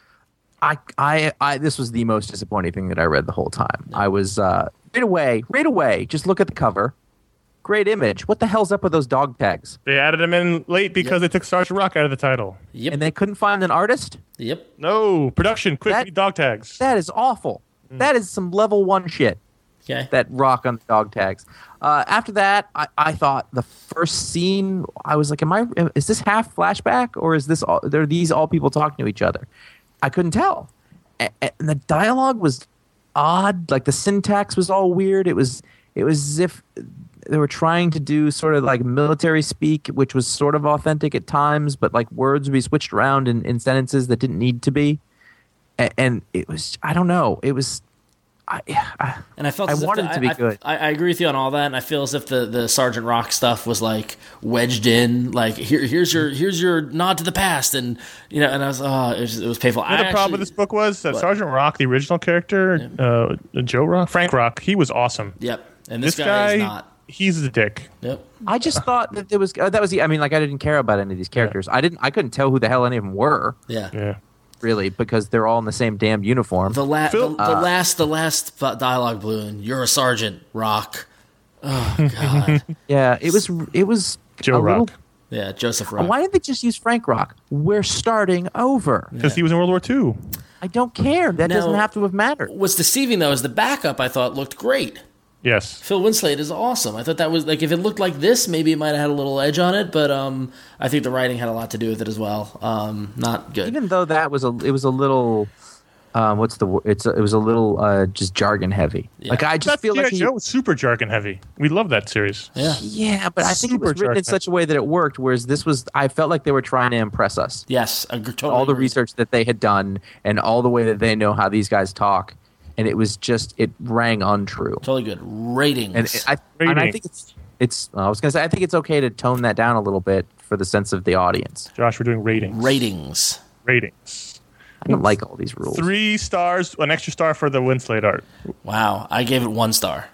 I, I, I, this was the most disappointing thing that I read the whole time. I was, uh, right away, right away, just look at the cover. Great image. What the hell's up with those dog tags? They added him in late because they took Sergeant Rock out of the title. Yep. And they couldn't find an artist? Yep. No, production, quick, That- we need dog tags. That is awful. That is some level one shit. Okay. That rock on the dog tags. Uh, after that, I, I thought the first scene, I was like, "Am I? Is this half flashback, or is this? All, are these all people talking to each other?" I couldn't tell, and, and the dialogue was odd. Like the syntax was all weird. It was, it was as if they were trying to do sort of like military speak, which was sort of authentic at times, but like words would be switched around in, in sentences that didn't need to be, and, and it was, I don't know, it was. I, I, And I felt I as if wanted the, it to be I, good. I, I agree with you on all that, and I feel as if the, the Sergeant Rock stuff was like wedged in. Like here, here's your here's your nod to the past, and you know, and I was oh, it was, it was painful. You know I the problem actually- with this book was that What? Sergeant Rock, the original character, uh, Joe Rock, Frank Rock, he was awesome. Yep, and this, This guy, guy, is not. he's a dick. Yep. I just thought that there was uh, that was the, I mean, like I didn't care about any of these characters. I didn't. I couldn't tell who the hell any of them were Yeah. Yeah. really because they're all in the same damn uniform. The, la- Phil- the, the last the last dialogue balloon. You're a sergeant, Rock. Oh God. yeah, it was. It was Joe a Rock. little- Yeah, Joseph Rock. Why didn't they just use Frank Rock? We're starting over. Because he was in World War Two. I don't care. That Now- doesn't have to have mattered. What's deceiving though is the backup. I thought looked great. Yes. Phil Winslade is awesome. I thought that was like if it looked like this, maybe it might have had a little edge on it, but um, I think the writing had a lot to do with it as well. Um, not good. Even though that was a, it was a little. Um, what's the? wo- It's a, it was a little uh, just jargon heavy. Like I just That's feel like G I. he, Joe was super jargon heavy. We love that series. yeah. yeah, but I think it was Super written in jargon. such a way that it worked. Whereas this was, I felt like they were trying to impress us. Yes. I gr- totally all the agree. research that they had done and all the way that they know how these guys talk, and it was just it rang untrue. Totally good. Ratings. And it, I and I Rating. think it's it's. I was gonna say I think it's okay to tone that down a little bit for the sense of the audience. Josh, we're doing ratings. Ratings. Ratings. I don't like all these rules. Three stars, an extra star for the Winslade art. Wow. I gave it one star.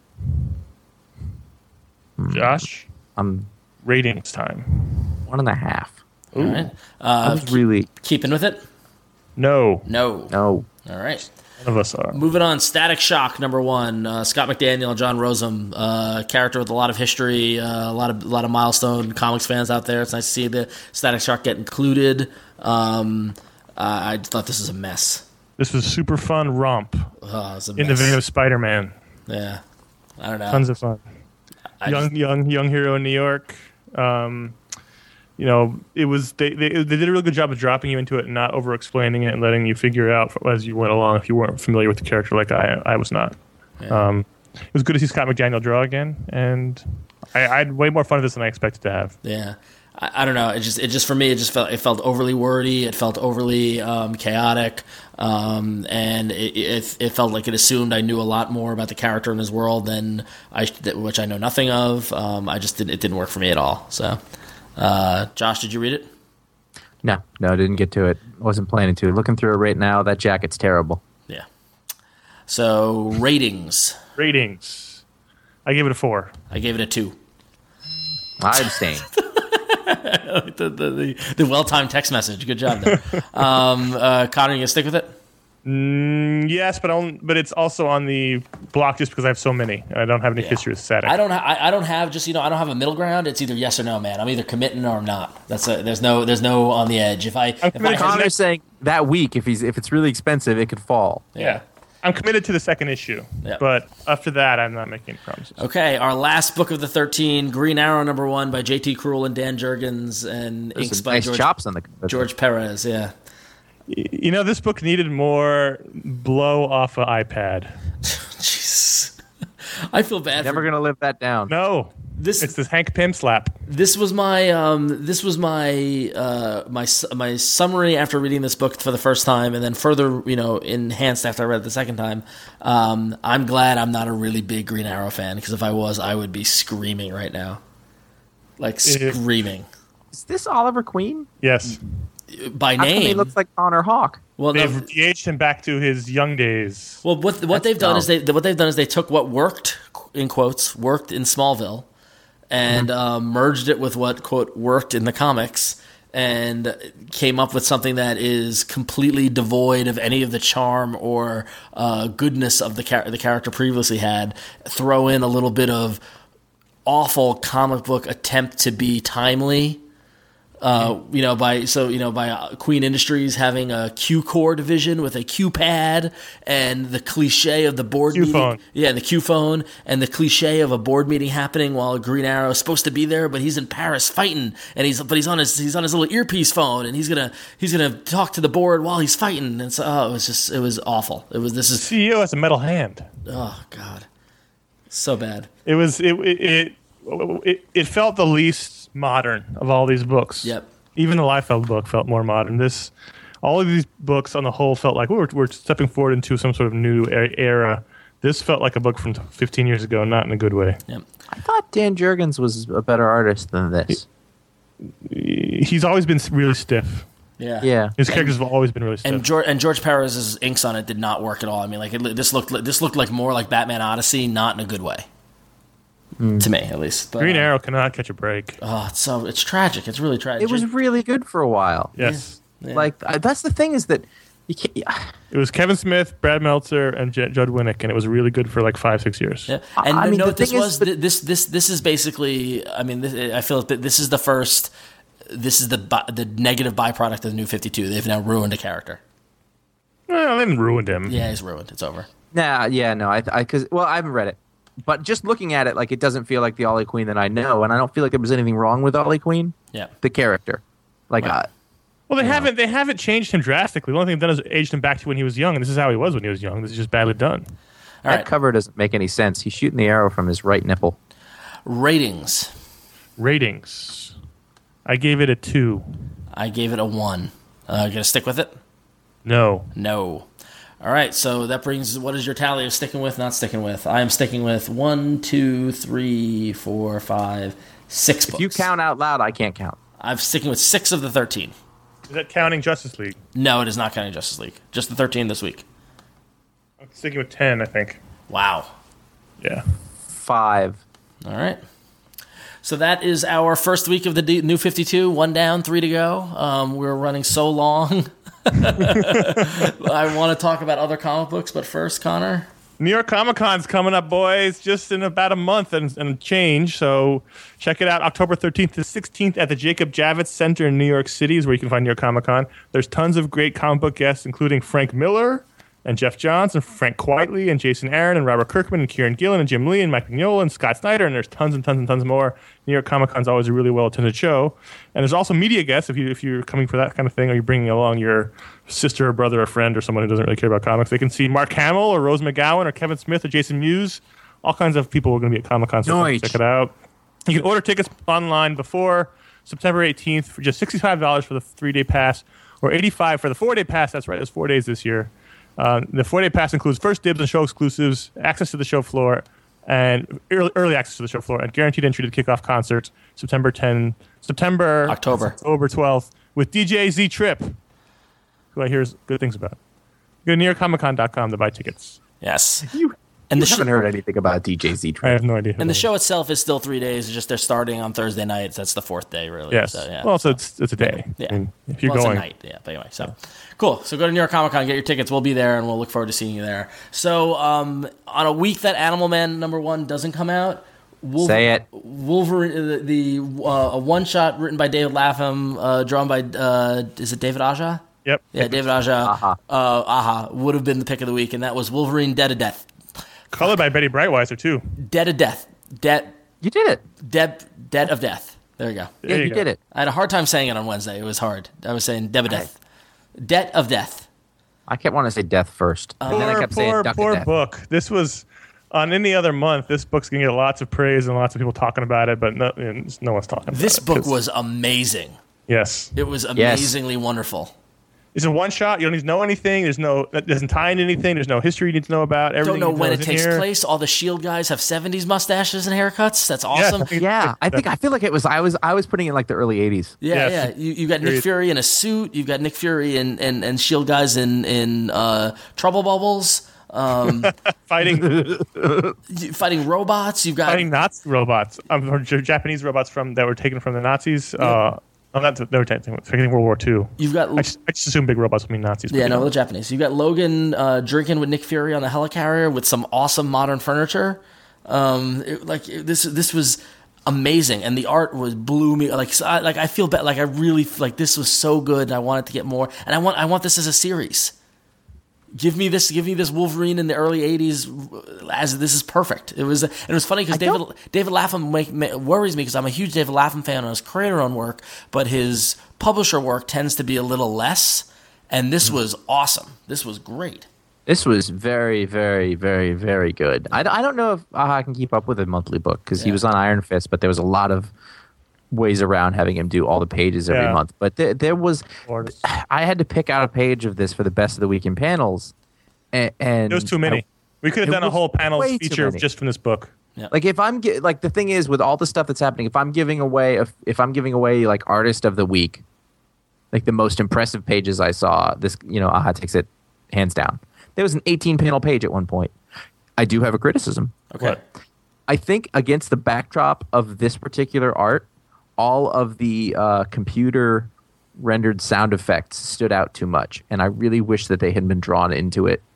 Josh, I'm ratings time. one and a half. All right. I Uh, was really keeping with it? No, No. no. All right. none of us are. Moving on, Static Shock number one. Uh, Scott McDaniel, John Rosum, uh, character with a lot of history, uh, a lot of a lot of milestone comics fans out there. It's nice to see the Static Shock get included. Um, uh, I thought this was a mess. This was a super fun romp Oh, it was a in the mess. vein of Spider-Man. Yeah, I don't know. Tons of fun. I young, just- young, young hero in New York. Um, you know, it was they, they they did a really good job of dropping you into it and not over-explaining it and letting you figure it out as you went along if you weren't familiar with the character like I I was not. Yeah. Um, it was good to see Scott McDaniel draw again, and I, I had way more fun with this than I expected to have. Yeah, I, I don't know. It just, it just for me, it just felt, it felt overly wordy. It felt overly um, chaotic, um, and it, it, it felt like it assumed I knew a lot more about the character in his world than I, which I know nothing of. Um, I just didn't, it didn't work for me at all. So, uh, Josh, did you read it? No, no, I didn't get to it. Wasn't planning to. Looking through it right now, that jacket's terrible. Yeah. So ratings, Ratings. I gave it a four. I gave it a two. I abstain. the the, the, the well timed text message. Good job there. um, uh, Connor, you gonna stick with it? Mm, yes, but on, but it's also on the block just because I have so many. I don't have any Yeah. history with static. I don't. Ha- I, I don't have just you know. I don't have a middle ground. It's either yes or no, man. I'm either committing or I'm not. That's a, there's no. There's no on the edge. If I. If I committed. Connor's saying that week, if he's if it's really expensive, it could fall. Yeah. I'm committed to the second issue, Yep. but after that, I'm not making any promises. Okay, our last book of the thirteen, Green Arrow number one by J T. Cruel and Dan Jurgens, and There's inks some by nice George, chops on the cover. George Perez. Yeah. You know, this book needed more blow off an iPad. Jesus. I feel bad. Never for, gonna live that down. No, This- it's this Hank Pym slap. This was my um, this was my uh, my su- my summary after reading this book for the first time, and then further, you know, enhanced after I read it the second time. Um, I'm glad I'm not a really big Green Arrow fan, because if I was, I would be screaming right now, like Yeah. screaming Is this Oliver Queen? Yes, by How come he name. looks like Connor Hawk? Well, no, they've de-aged him back to his young days. well, what what That's they've done dumb. is they what they've done is they took what worked, in quotes, worked in Smallville, and um, merged it with what, quote, worked in the comics, and came up with something that is completely devoid of any of the charm or uh, goodness of the char- the character previously had. Throw in a little bit of awful comic book attempt to be timely. Uh, you know, by so you know by uh, Queen Industries having a Q Core division with a Q pad, and the cliche of the board Q meeting, phone. yeah, the Q phone, and the cliche of a board meeting happening while Green Arrow is supposed to be there, but he's in Paris fighting, and he's but he's on his he's on his little earpiece phone, and he's gonna he's gonna talk to the board while he's fighting, and so oh, it was just it was awful. It was this is C E O has a metal hand. oh god, so bad. It was it it it, it, it felt the least modern of all these books. Yep. Even the Liefeld book felt more modern. This, all of these books on the whole felt like we're we're stepping forward into some sort of new e- era. This felt like a book from fifteen years ago, not in a good way. Yep. I thought Dan Jurgens was a better artist than this. He's always been really stiff. Yeah. Yeah. His characters have always been really stiff. And George, and George Perez's inks on it did not work at all. I mean, like it, this looked this looked like more like Batman Odyssey, not in a good way. To me, at least. But, Green uh, Arrow cannot catch a break. Oh, it's so it's tragic. It's really tragic. It was really good for a while. Yes. Yeah. Like I, that's the thing is that you can't. It was Kevin Smith, Brad Meltzer, and J- Judd Winnick, and it was really good for like five, six years. Yeah. I- And I you mean, know the what this thing is was? that- this this this is basically. I mean, this, I feel that this is the first. This is the by, the negative byproduct of the New fifty-two. They've now ruined a character. Well, they haven't ruined him. Yeah, he's ruined. It's over. Nah, yeah, no, I, I, because well, I haven't read it, but just looking at it, like it doesn't feel like the Ollie Queen that I know, and I don't feel like there was anything wrong with Ollie Queen, Yeah. the character. Like, Right. I, Well, they haven't they haven't changed him drastically. The only thing they've done is aged him back to when he was young, and this is how he was when he was young. This is just badly done. All that right. cover doesn't make any sense. He's shooting the arrow from his right nipple. Ratings. Ratings. I gave it a two. I gave it a one. Uh, gonna stick with it? No. No. All right, so that brings, what is your tally of sticking with, not sticking with? I am sticking with one, two, three, four, five, six books. If you count out loud, I can't count. I'm sticking with six of the thirteen. Is that counting Justice League? No, it is not counting Justice League. Just the thirteen this week. I'm sticking with ten, I think. Wow. Yeah. Five. All right. So that is our first week of the D- New fifty-two. One down, three to go. Um, we're running so long. I want to talk about other comic books, but first, Connor. New York Comic Con's coming up, boys, just in about a month and, and change. So check it out, October thirteenth to sixteenth at the Jacob Javits Center in New York City is where you can find New York Comic Con. There's tons of great comic book guests, including Frank Miller and Jeff Johns and Frank Quitely and Jason Aaron and Robert Kirkman and Kieran Gillen and Jim Lee and Mike Mignola and Scott Snyder, and there's tons and tons and tons more. New York Comic Con's always a really well-attended show. And there's also media guests if, you, if you're coming for that kind of thing, or you're bringing along your sister or brother or friend or someone who doesn't really care about comics. They can see Mark Hamill or Rose McGowan or Kevin Smith or Jason Mewes. All kinds of people are going to be at Comic Con, so Nice. check it out. You can order tickets online before September eighteenth for just sixty-five dollars for the three-day pass, or eighty-five dollars for the four-day pass. That's right, it's four days this year. Uh, the four-day pass includes first dibs on show exclusives, access to the show floor, and early, early access to the show floor, and guaranteed entry to the kickoff concert September tenth, September October. October twelfth with D J Z Trip, who I hear good things about. Go to New York Comic Con dot com to buy tickets. Yes. You, And you the sh- haven't heard anything about D J Z I Trip. have no idea. who And the that show itself is still three days. It's just they're starting on Thursday nights. That's the fourth day, really. is. Yes. So, yeah. Well, so it's it's a day. Yeah. I mean, if you're well, going, it's a night. Yeah. But anyway, so cool. So go to New York Comic Con, get your tickets. We'll be there, and we'll look forward to seeing you there. So um, on a week that Animal Man number one doesn't come out, Wolver- Say it. Wolverine, uh, the uh, a one shot written by David Lapham, uh, drawn by uh, is it David Aja? Yep. Yeah, David Aja, Aha. uh, Aha would have been the pick of the week, and that was Wolverine Dead of Death. Colored by Betty Brightweiser too. Dead of Death. Dead, You did it. Dead, Dead of Death. There you go. Yeah, There you, you go. did it. I had a hard time saying it on Wednesday. It was hard. I was saying Dead of Death. Debt of Death. I kept wanting to say death first, and then I Poor, kept saying poor, duck poor to death. book. This was on any other month. This book's gonna get lots of praise and lots of people talking about it, but no, and no one's talking. This about it book 'cause- was amazing. yes. It was Yes. amazingly wonderful. It's a one shot. You don't need to know anything. There's no. It doesn't tie into anything. There's no history you need to know about. Everything Don't know you when is it in takes here. place. All the Shield guys have seventies mustaches and haircuts. That's Yes, awesome. I think- Yeah, I think I feel like it was. I was I was putting it in like the early eighties. Yeah, Yes. yeah. You you got Nick Agreed. Fury in a suit. You've got Nick Fury and, and, and Shield guys in in uh, Trouble Bubbles, um, fighting fighting robots. You've got fighting Nazi robots. Um, or J- Japanese robots from that were taken from the Nazis. Uh, oh, not they were taken taken World War Two. you've got I just, I just assume big robots would mean Nazis. but yeah, you no, know. the Japanese. You've got Logan uh, drinking with Nick Fury on the helicarrier with some awesome modern furniture. Um, it- like it- this this was amazing, and the art was blew me. Like so I, like I feel bad. Like I really like this was so good, and I wanted to get more. And I want I want this as a series. Give me this. Give me this Wolverine in the early eighties. As this is perfect. It was. And it was funny because David David Lapham make, ma worries me because I'm a huge David Lapham fan on his creator-owned work, but his publisher work tends to be a little less. And this was awesome. This was great. This was very, very, very, very good. I, I don't know if Aha can keep up with a monthly book because he Yeah. was on Iron Fist, but there was a lot of ways around having him do all the pages every Yeah. month. But there, there was, Lord. I had to pick out a page of this for the best of the week in panels, and, and It was too many. I- We could have It done a was whole panel way too feature many. just from this book. like if I'm gi- like the thing is with all the stuff that's happening, if I'm giving away if, if I'm giving away like artist of the week, like the most impressive pages I saw, this you know Aha takes it hands down. There was an eighteen panel page at one point. I do have a criticism. Okay. What? I think against the backdrop of this particular art, all of the uh, computer rendered sound effects stood out too much, and I really wish that they had been drawn into it.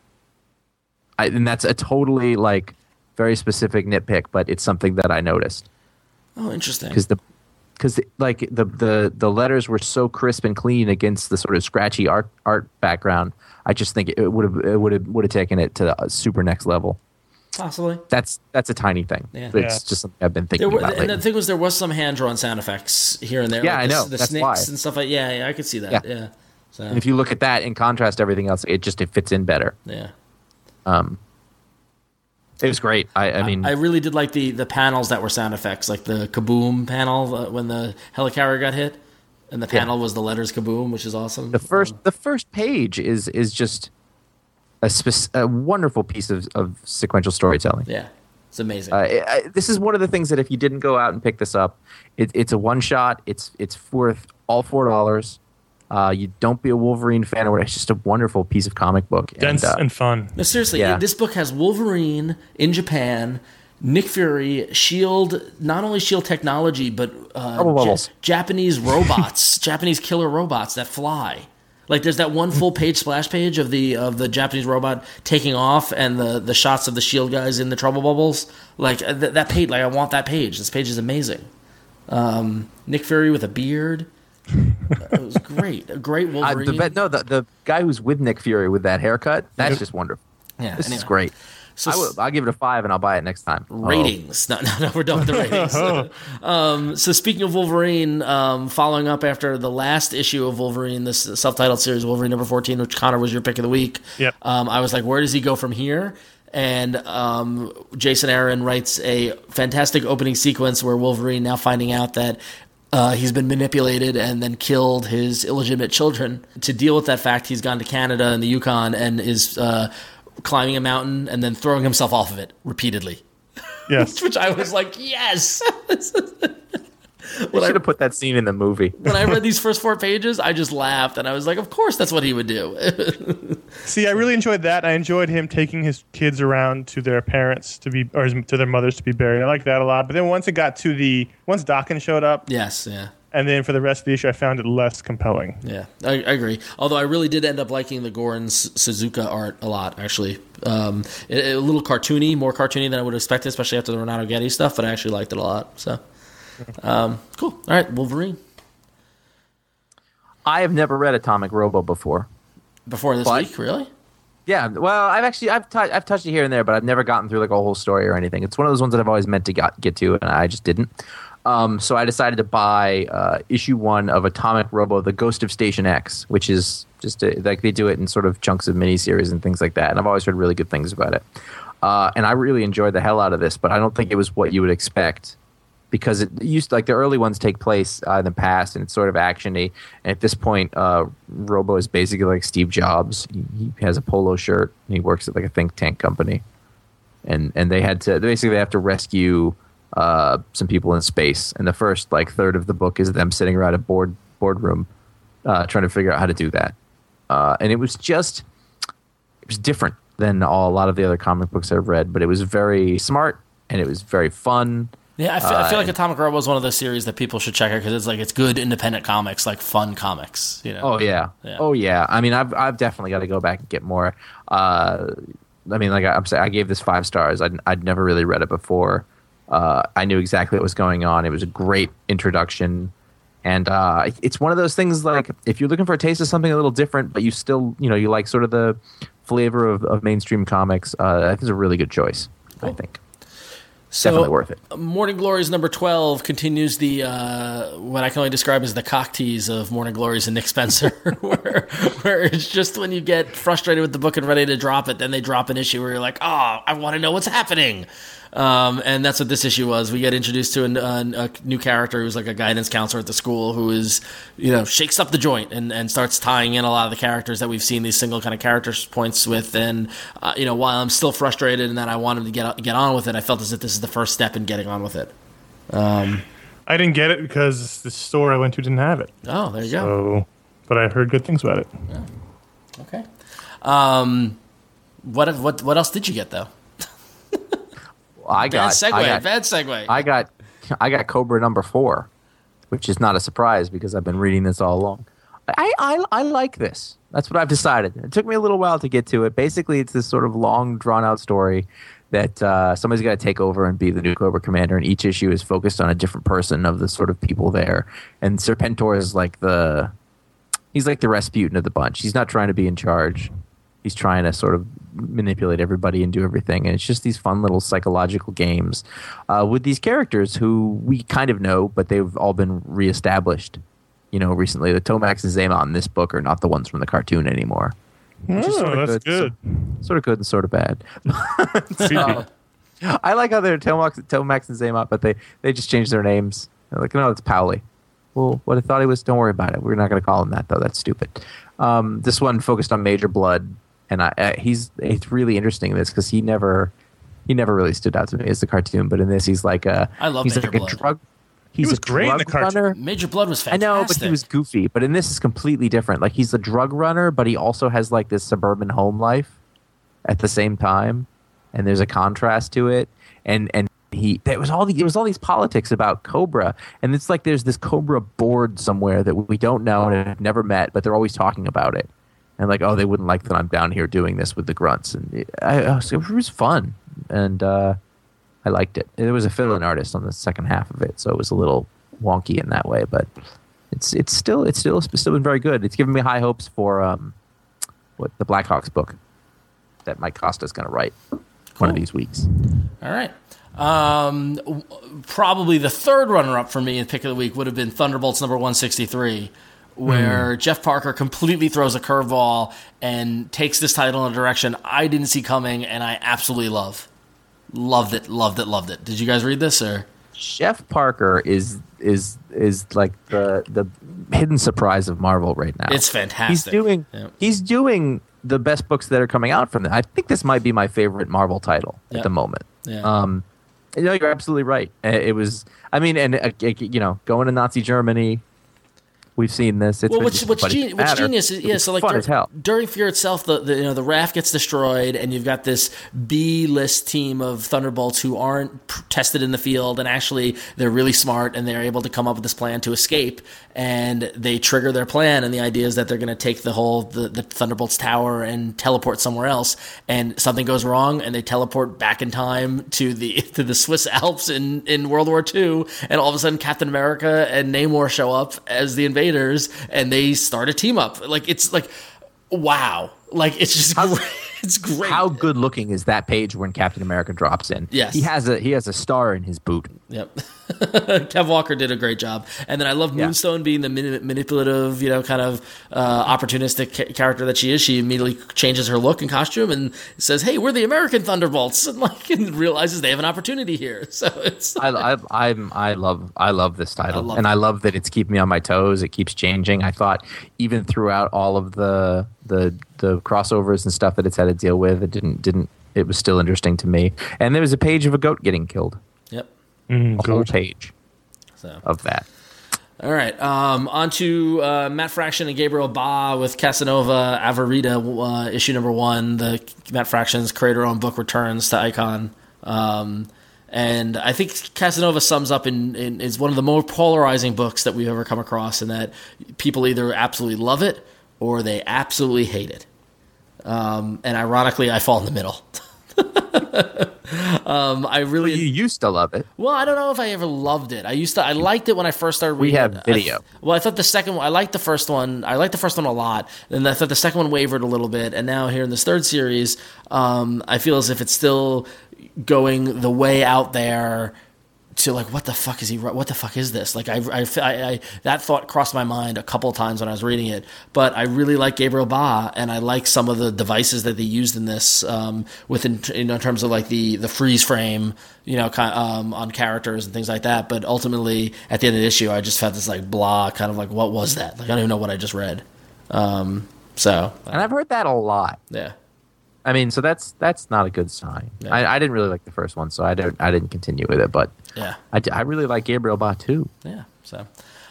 I, and that's a totally like very specific nitpick, but it's something that I noticed Oh, interesting. because the because like the, the the letters were so crisp and clean against the sort of scratchy art art background. I just think it would have it would have would have taken it to the super next level. Possibly. That's that's a tiny thing. Yeah. But it's Yeah. just something I've been There thinking were, about and lately. the thing was, there was some hand drawn sound effects here and there. Yeah, like I the, know. The That's snakes why. and stuff like yeah, yeah, I could see that. Yeah. Yeah. So And if you look at that in contrast to everything else, it just it fits in better. yeah. It was great. I, I mean, I really did like the the panels that were sound effects, like the kaboom panel uh, when the helicarrier got hit, and the panel was the letters kaboom, which is awesome. the first the first page is is just a, spec- a wonderful piece of, of sequential storytelling. Yeah, it's amazing. Uh, I, I, this is one of the things that if you didn't go out and pick this up, it, it's a one shot. It's it's worth all four dollars. Uh, you don't be a Wolverine fan or whatever. It's just a wonderful piece of comic book. Dense and, uh, and fun. No, seriously, Yeah. this book has Wolverine in Japan, Nick Fury, Shield, not only Shield technology, but uh, Bubble bubbles. Japanese robots, Japanese killer robots that fly. Like there's that one full page splash page of the of the Japanese robot taking off, and the the shots of the Shield guys in the trouble bubbles. Like uh, th- that page, like I want that page. This page is amazing. Um, Nick Fury with a beard. It was great. A great I, Wolverine. the, bet- no, the, the guy who's with Nick Fury with that haircut, that's just wonderful. Yeah, This is anyway. great. So I will, I'll give it a five and I'll buy it next time. ratings. No, no, no, we're done with the ratings. um, so speaking of Wolverine, um, following up after the last issue of Wolverine, this self-titled series, Wolverine number fourteen, which Connor was your pick of the week. Yep. Um, I was like, where does he go from here? And um, Jason Aaron writes a fantastic opening sequence where Wolverine, now finding out that uh, he's been manipulated and then killed his illegitimate children. To deal with that fact, he's gone to Canada and the Yukon and is uh, climbing a mountain and then throwing himself off of it repeatedly. Yes. Which I was like, yes. They should have put that scene in the movie. When I read these first four pages, I just laughed and I was like, of course that's what he would do. See, I really enjoyed that. I enjoyed him taking his kids around to their parents to be, or his, to their mothers to be buried. I like that a lot. But then once it got to the, once Daken showed up, Yes, yeah. and then for the rest of the issue, I found it less compelling. Yeah, I, I agree. Although I really did end up liking the Goran S- Suzuka art a lot, actually. Um, it, a little cartoony, more cartoony than I would have expected, especially after the Renato Getty stuff, but I actually liked it a lot. So, um, cool. All right, Wolverine. I have never read Atomic Robo before. Before this But- week, really? Yeah, well, I've actually I've, t- I've touched it here and there, but I've never gotten through like a whole story or anything. It's one of those ones that I've always meant to got, get to, and I just didn't. Um, so I decided to buy uh, issue one of Atomic Robo: The Ghost of Station X, which is just a, like they do it in sort of chunks of miniseries and things like that. And I've always heard really good things about it. Uh, and I really enjoyed the hell out of this, but I don't think it was what you would expect. Because it used to, like the early ones take place uh, in the past, and it's sort of actiony. And at this point, uh, Robo is basically like Steve Jobs. He, he has a polo shirt, and he works at like a think tank company. And and they had to basically they have to rescue uh, some people in space. And the first like third of the book is them sitting around a board boardroom, uh, trying to figure out how to do that. Uh, and it was just it was different than all, a lot of the other comic books I've read, but it was very smart and it was very fun. Yeah, I feel, I feel like Atomic Robo is one of those series that people should check out because it's like it's good independent comics, like fun comics. You know? Oh yeah. Yeah. Oh yeah. I mean, I've I've definitely got to go back and get more. Uh, I mean, like I'm saying, I gave this five stars. I'd I'd never really read it before. Uh, I knew exactly what was going on. It was a great introduction, and uh, it's one of those things like if you're looking for a taste of something a little different, but you still you know you like sort of the flavor of, of mainstream comics. Uh, I think it's a really good choice. I think. So, Definitely worth it. Morning Glories number twelve continues the uh, what I can only describe as the cock tease of Morning Glories and Nick Spencer, where where it's just when you get frustrated with the book and ready to drop it, then they drop an issue where you're like, oh, I want to know what's happening. Um, and that's what this issue was. We get introduced to an, a, a new character who's like a guidance counselor at the school who is, you know, shakes up the joint and, and starts tying in a lot of the characters that we've seen these single kind of character points with. And, uh, you know, while I'm still frustrated and that I wanted to get get on with it, I felt as if this is the first step in getting on with it. Um, I didn't get it because the store I went to didn't have it. oh, there you go. So, but I heard good things about it. Okay. Um, what what what else did you get though? I Bad got segue. I got, bad segue. I got I got Cobra number four, which is not a surprise because I've been reading this all along. I, I I like this. That's what I've decided. It took me a little while to get to it. Basically, it's this sort of long, drawn-out story that uh, somebody's got to take over and be the new Cobra commander, and each issue is focused on a different person of the sort of people there. And Serpentor is like the he's like the Rasputin of the bunch. He's not trying to be in charge. He's trying to sort of manipulate everybody and do everything. And it's just these fun little psychological games uh, with these characters who we kind of know, but they've all been reestablished, you know, recently. The Tomax and Zaymot in this book are not the ones from the cartoon anymore. Which is Oh, sort of that's good. So, sort of good and sort of bad. So, I like how they're Tomax, Tomax and Zaymot, but they, they just changed their names. They're like, no, it's Powley. Well, what I thought he was, don't worry about it. We're not going to call him that, though. That's stupid. Um, this one focused on Major Blood. And I, uh, he's it's really interesting in this because he never he never really stood out to me as the cartoon, but in this he's like a I love he's Major like Blood. a drug he's was a great in drug the cartoon. runner. Major Blood was I fantastic. know, but he was goofy. But in this is completely different. Like he's a drug runner, but he also has like this suburban home life at the same time, and there's a contrast to it. And and he there was all the it was all these politics about Cobra, and it's like there's this Cobra board somewhere that we don't know and have never met, but they're always talking about it. And like, oh, they wouldn't like that I'm down here doing this with the grunts, and it, I, I was, it was fun, and uh, I liked it. There was a fill-in artist on the second half of it, so it was a little wonky in that way, but it's it's still it's still it's still been very good. It's given me high hopes for um, what the Blackhawks book that Mike Costa's going to write one of these weeks. All right. Um, w- probably the third runner-up for me in pick of the week would have been Thunderbolts number one sixty-three, where mm. Jeff Parker completely throws a curveball and takes this title in a direction I didn't see coming, and I absolutely love. Loved it, loved it, loved it. Did you guys read this? Or Jeff Parker is is is like the the hidden surprise of Marvel right now. It's fantastic. He's doing Yep. he's doing the best books that are coming out from them. I think this might be my favorite Marvel title Yep. at the moment. Yeah. Um, you know, you're absolutely right. Uh, It was. I mean, and uh, you know, going to Nazi Germany. We've seen this. It's well, been what's, what's, but it gen- didn't what's matter. genius is It yeah. was So like fun dur- as hell. during Fear itself, the, the you know the raft gets destroyed, and you've got this B list team of Thunderbolts who aren't pr- tested in the field, and actually they're really smart, and they're able to come up with this plan to escape, and they trigger their plan, and the idea is that they're going to take the whole the, the Thunderbolts tower and teleport somewhere else, and something goes wrong, and they teleport back in time to the to the Swiss Alps in in World War Two, and all of a sudden Captain America and Namor show up as the invaders. invaders, and they start a team up. Like it's like, wow, like it's just How- great. It's great. How good looking is that page when Captain America drops in? Yes. he has a he has a star in his boot. Yep. Kev Walker did a great job. And then I love Yeah. Moonstone being the mani- manipulative, you know, kind of uh, opportunistic ca- character that she is. She immediately changes her look and costume and says, hey, we're the American Thunderbolts, and like and realizes they have an opportunity here. So it's I, I, I'm, I love I love this title, I love and it. I love that it's keeping me on my toes. It keeps changing. I thought even throughout all of the the the crossovers and stuff that it's had to deal with, it didn't didn't. It was still interesting to me. And there was a page of a goat getting killed. Yep. Mm, A whole goat. page So of that. all right. Um, on to uh, Matt Fraction and Gabriel Ba with Casanova Avarita, uh, issue number one. The Matt Fraction's creator-owned book returns to Icon. Um, and I think Casanova sums up in, in is one of the more polarizing books that we've ever come across, in that people either absolutely love it or they absolutely hate it. Um, and ironically, I fall in the middle. um, I really You used to love it. well, I don't know if I ever loved it. I used to. I liked it when I first started We reading have it. I- video. well, I thought the second one. I liked the first one. I liked the first one a lot, and I thought the second one wavered a little bit. And now here in this third series, um, I feel as if it's still going the way out there to like, what the fuck is he? What the fuck is this? Like, I, I, I, I that thought crossed my mind a couple of times when I was reading it. But I really like Gabriel Ba, and I like some of the devices that they used in this, um, within you know, in terms of like the the freeze frame, you know, kind um, on characters and things like that. But ultimately, at the end of the issue, I just felt this like blah, kind of like, what was that? Like, I don't even know what I just read. Um, so uh, And I've heard that a lot. yeah. I mean, so that's that's not a good sign. Yeah. I, I didn't really like the first one, so I don't I didn't continue with it. But Yeah. I, d- I really like Gabriel Ba too. Yeah. So,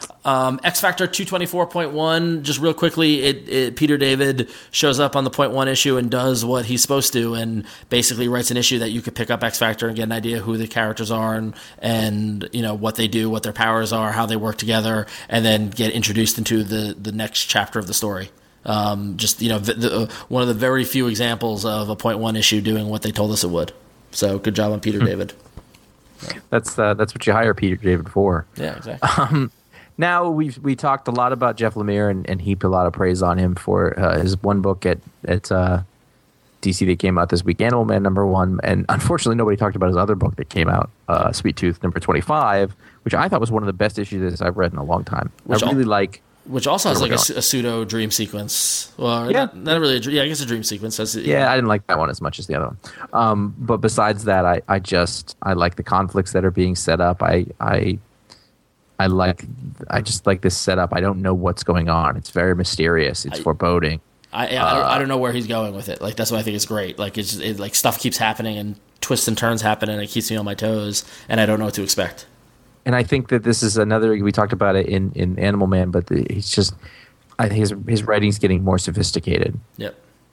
um, X Factor two twenty-four point one, just real quickly, it, it Peter David shows up on the point one issue and does what he's supposed to, and basically writes an issue that you could pick up X Factor and get an idea who the characters are and, and you know, what they do, what their powers are, how they work together, and then get introduced into the, the next chapter of the story. Um, just, you know, the, the, one of the very few examples of a point one issue doing what they told us it would. So good job on Peter David. That's uh, that's what you hire Peter David for. Yeah, exactly. Now we we talked a lot about Jeff Lemire and, and heaped a lot of praise on him for uh, his one book at at uh, D C that came out this week, Animal Man number one, and unfortunately nobody talked about his other book that came out, uh, Sweet Tooth number twenty-five, which I thought was one of the best issues I've read in a long time. Which I really al- like. Which also has Where like we're a, a pseudo dream sequence. Well, Yeah. not, not really. A, dr- yeah, I guess a dream sequence. That's, Yeah, I didn't like that one as much as the other one. Um, but besides that, I, I just I like the conflicts that are being set up. I I I like I just like this setup. I don't know what's going on. It's very mysterious. It's I- foreboding. I, I, I, don't, I don't know where he's going with it. Like that's what I think is great. Like it's just, it, like stuff keeps happening and twists and turns happen, and it keeps me on my toes, and I don't know what to expect. And I think that this is another. We talked about it in, in Animal Man, but the, he's just. I think his his writing's getting more sophisticated. Yep.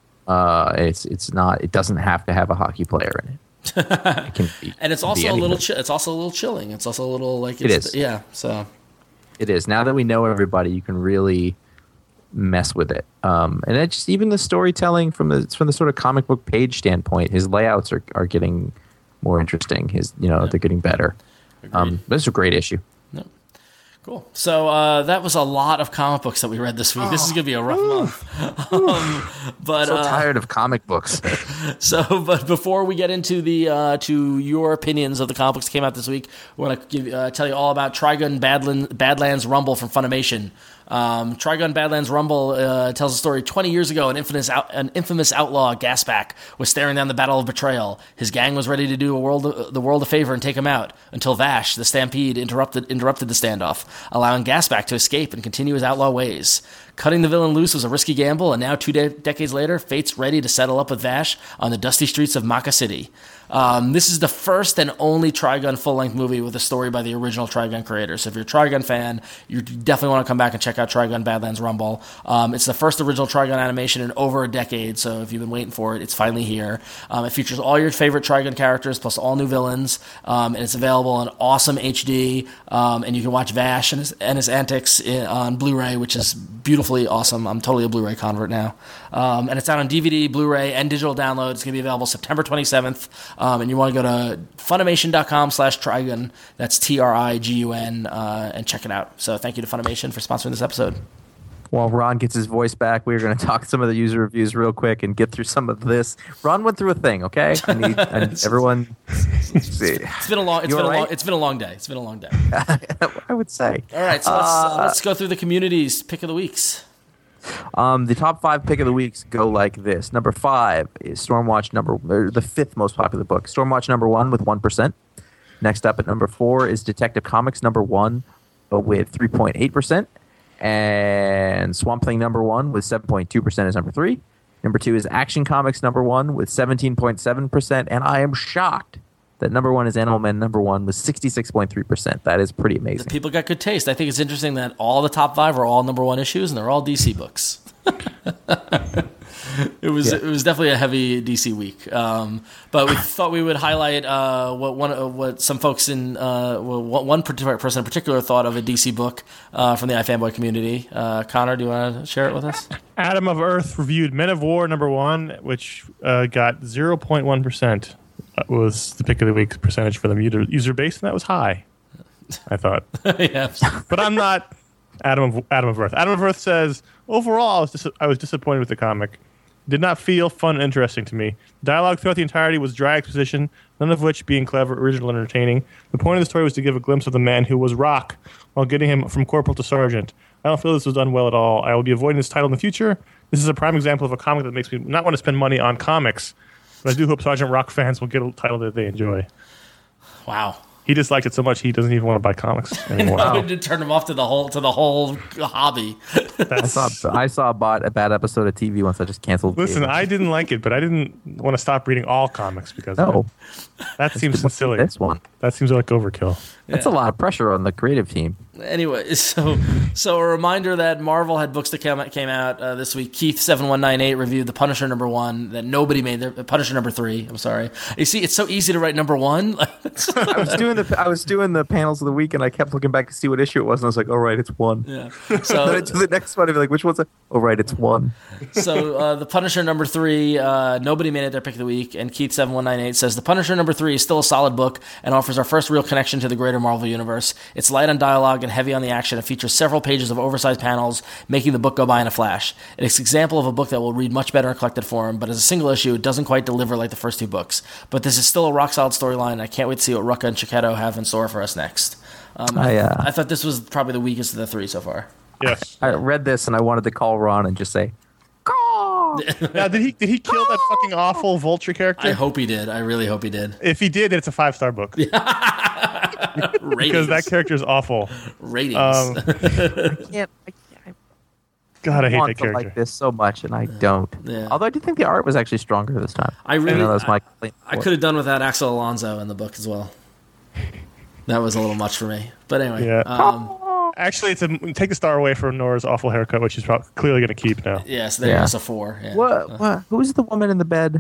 Uh, it's it's not. It doesn't have to have a hockey player in it. It can be, And it's can also be a little. anybody. Chi- it's also a little chilling. It's also a little like It it's, is. Yeah. So It is. Now that we know everybody, you can really mess with it. Um, and it just even the storytelling from the from the sort of comic book page standpoint, his layouts are, are getting more interesting. His you know they're getting better. Um, but it's a great issue. cool. So uh, that was a lot of comic books that we read this week. This is gonna be a rough month. um, but So uh, tired of comic books. So, but before we get into the uh, to your opinions of the comic books that came out this week, we want to give, uh, tell you all about Trigun Badland, Badlands Rumble from Funimation. Um, Trigun Badlands Rumble uh, tells a story twenty years ago. An infamous, out, an infamous outlaw, Gasback, was staring down the Battle of Betrayal. His gang was ready to do a world, the world a favor and take him out, until Vash, the Stampede, interrupted interrupted the standoff, allowing Gasback to escape and continue his outlaw ways. Cutting the villain loose was a risky gamble, and now two de- decades later, fate's ready to settle up with Vash on the dusty streets of Maka City. Um, this is the first and only Trigun full-length movie with a story by the original Trigun creators. So if you're a Trigun fan, you definitely want to come back and check out Trigun Badlands Rumble. Um, it's the first original Trigun animation in over a decade, so if you've been waiting for it, it's finally here. Um, it features all your favorite Trigun characters plus all new villains, um, and it's available in awesome H D, um, and you can watch Vash and his, and his antics in, on Blu-ray, which is beautifully awesome. I'm totally a Blu-ray convert now. Um, and it's out on D V D, Blu-ray, and digital download. It's going to be available September twenty-seventh. Um, and you want to go to Funimation.com slash Trigun. That's T R I G U N, uh, and check it out. So thank you to Funimation for sponsoring this episode. While Ron gets his voice back, we're going to talk some of the user reviews real quick and get through some of this. Ron went through a thing, okay? I need, I need everyone. See. It's been a long. It's You been a all long. right? It's been a long day. It's been a long day. I would say. All right, so let's uh, Uh, let's go through the community's pick of the weeks. Um, the top five pick of the weeks go like this. Number five is Stormwatch number, or the fifth most popular book. Stormwatch number one with one percent. Next up at number four is Detective Comics number one, but with three point eight percent. And Swamp Thing number one with seven point two percent is number three. Number two is Action Comics number one with seventeen point seven percent. And I am shocked that number one is Animal Man number one with sixty-six point three percent. That is pretty amazing. People got good taste. I think it's interesting that all the top five are all number one issues, and they're all D C books. It was Yeah. it was definitely a heavy D C week, um, but we thought we would highlight uh, what one uh, what some folks in uh, well, what one particular person in particular thought of a D C book uh, from the iFanboy community. Uh, Connor, do you want to share it with us? Adam of Earth reviewed Men of War number one, which uh, got zero point one percent. Was the pick of the week percentage for the user, user base, and that was high, I thought. Yeah. But I'm not Adam of, Adam of Earth. Adam of Earth says, overall, I was, dis- I was disappointed with the comic. Did not feel fun and interesting to me. Dialogue throughout the entirety was dry exposition, none of which being clever, original, and entertaining. The point of the story was to give a glimpse of the man who was Rock, while getting him from corporal to sergeant. I don't feel this was done well at all. I will be avoiding this title in the future. This is a prime example of a comic that makes me not want to spend money on comics. But I do hope Sergeant Rock fans will get a title that they enjoy. Wow. He disliked it so much he doesn't even want to buy comics anymore. No, it turned him off to the whole to the whole hobby. I saw I saw a bot a bad episode of T V once. I just canceled. Listen, cable. I didn't like it, but I didn't want to stop reading all comics because of no, it. That seems silly. this one. That seems like overkill. That's a lot of pressure on the creative team. Anyway, so so a reminder that Marvel had books that came out, came out uh, this week. Keith seven one nine eight reviewed The Punisher number one that nobody made. Their Punisher number three. I'm sorry. You see, it's so easy to write number one. I was doing the I was doing the panels of the week, and I kept looking back to see what issue it was, and I was like, "Oh right, it's one." Yeah. then So I do the next one, I'd be like, "Which one's it?" Oh right, it's one. so uh, The Punisher number three. Uh, nobody made it their pick of the week, and Keith seven one nine eight says The Punisher number three is still a solid book and offers our first real connection to the greater Marvel universe. It's light on dialogue and heavy on the action. It features several pages of oversized panels, making the book go by in a flash. It's an example of a book that will read much better in collected form, but as a single issue, it doesn't quite deliver like the first two books. But this is still a rock-solid storyline, and I can't wait to see what Rucka and Chiquetto have in store for us next. Um, I, I, uh, I thought this was probably the weakest of the three so far. Yes. I read this, and I wanted to call Ron and just say, "Caw!" Now, did he did he kill that fucking awful Vulture character? I hope he did. I really hope he did. If he did, it's a five star book because Ratings. that character is awful. Ratings. Um, I can't. I can't. God, I hate want that to character. like this so much, and I don't. Yeah. Although I do think the art was actually stronger this time. I really- I know that was my complaint. I could have done without Axel Alonso in the book as well. That was a little much for me. But anyway. Yeah. Um, Actually, it's a take a star away from Nora's awful haircut, which she's probably clearly going to keep now. yeah, so there Yeah. goes a four. Yeah. What? What? Who's the woman in the bed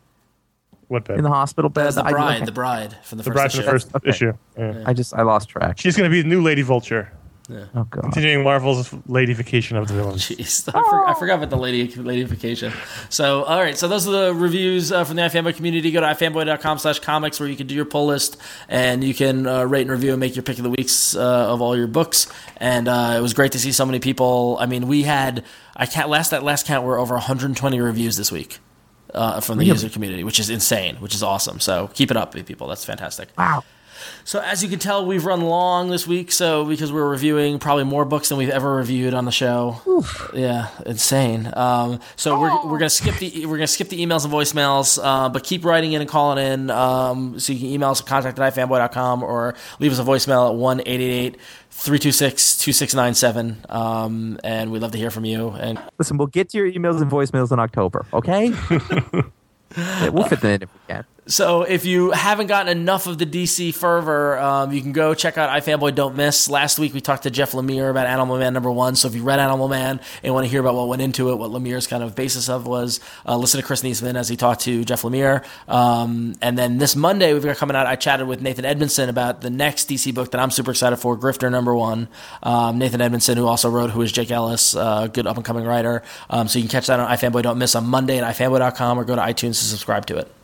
What bed? in the hospital bed? That's the I- bride, the bride from the, the first bride from issue. the first Okay. issue. Yeah. I just I lost track. She's going to be the new Lady Vulture, Oh god. continuing Marvel's Ladyfication of the villains. Jeez, I, for, I forgot about the lady ladyfication. So, all right, so those are the reviews uh, from the iFanboy community. Go to ifanboy.com slash comics where you can do your pull list and you can uh, rate and review and make your pick of the weeks uh, of all your books. And uh, it was great to see so many people. I mean, we had I can't last that last count were over one hundred twenty reviews this week uh, from the Really? user community, which is insane, which is awesome. So keep it up, people. That's fantastic. Wow. So as you can tell, we've run long this week. So because we're reviewing probably more books than we've ever reviewed on the show. Oof. Yeah, insane. Um, so we're we're gonna skip the we're gonna skip the emails and voicemails, uh, but keep writing in and calling in. Um, so you can email us at contact at ifanboy dot com or leave us a voicemail at one eight eight eight three two six two six nine seven. Um, and we'd love to hear from you. And Listen, we'll get to your emails and voicemails in October, okay? Yeah, we'll fit them in if we can. So if you haven't gotten enough of the D C fervor, um, you can go check out iFanboy Don't Miss. Last week we talked to Jeff Lemire about Animal Man number one. So if you read Animal Man and want to hear about what went into it, what Lemire's kind of basis of was, uh, listen to Chris Niesman as he talked to Jeff Lemire. Um, and then this Monday we've got coming out, I chatted with Nathan Edmondson about the next D C book that I'm super excited for, Grifter number one. Um, Nathan Edmondson, who also wrote Who is Jake Ellis, a uh, good up-and-coming writer. Um, so you can catch that on iFanboy Don't Miss on Monday at i fanboy dot com or go to iTunes to subscribe to it.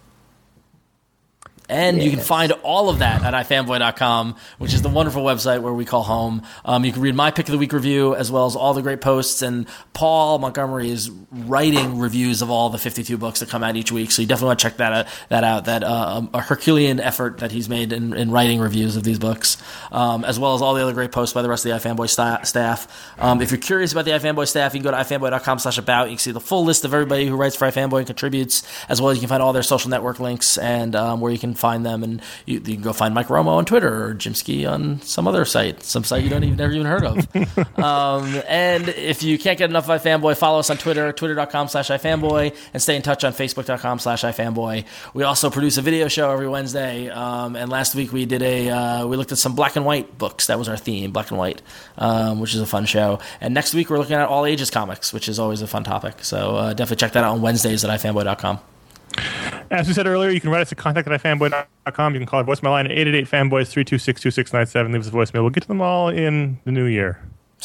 And yes. You can find all of that at i fanboy dot com, which is the wonderful website where we call home. Um, you can read my Pick of the Week review as well as all the great posts. And Paul Montgomery is writing reviews of all the fifty-two books that come out each week. So you definitely want to check that out. That, out, that uh, a Herculean effort that he's made in, in writing reviews of these books, um, as well as all the other great posts by the rest of the iFanboy sta- staff. Um, if you're curious about the iFanboy staff, you can go to i fanboy dot com slash about. You can see the full list of everybody who writes for iFanboy and contributes, as well as you can find all their social network links and um, where you can find them, and you, you can go find Mike Romo on Twitter or Jim Ski on some other site, some site you don't even never even heard of. um, and if you can't get enough of iFanboy, follow us on Twitter, twitter dot com slash iFanboy, and stay in touch on facebook dot com slash iFanboy. We also produce a video show every Wednesday, um, and last week we did a uh, we looked at some black and white books. That was our theme, black and white, um, which is a fun show. And next week we're looking at all ages comics, which is always a fun topic. So uh, definitely check that out on Wednesdays at i fanboy dot com. As we said earlier, you can write us at contact at i fanboy dot com. You can call our voicemail line at eight eight eight fanboys, three two six, two six nine seven. Leave us a voicemail. We'll get to them all in the new year.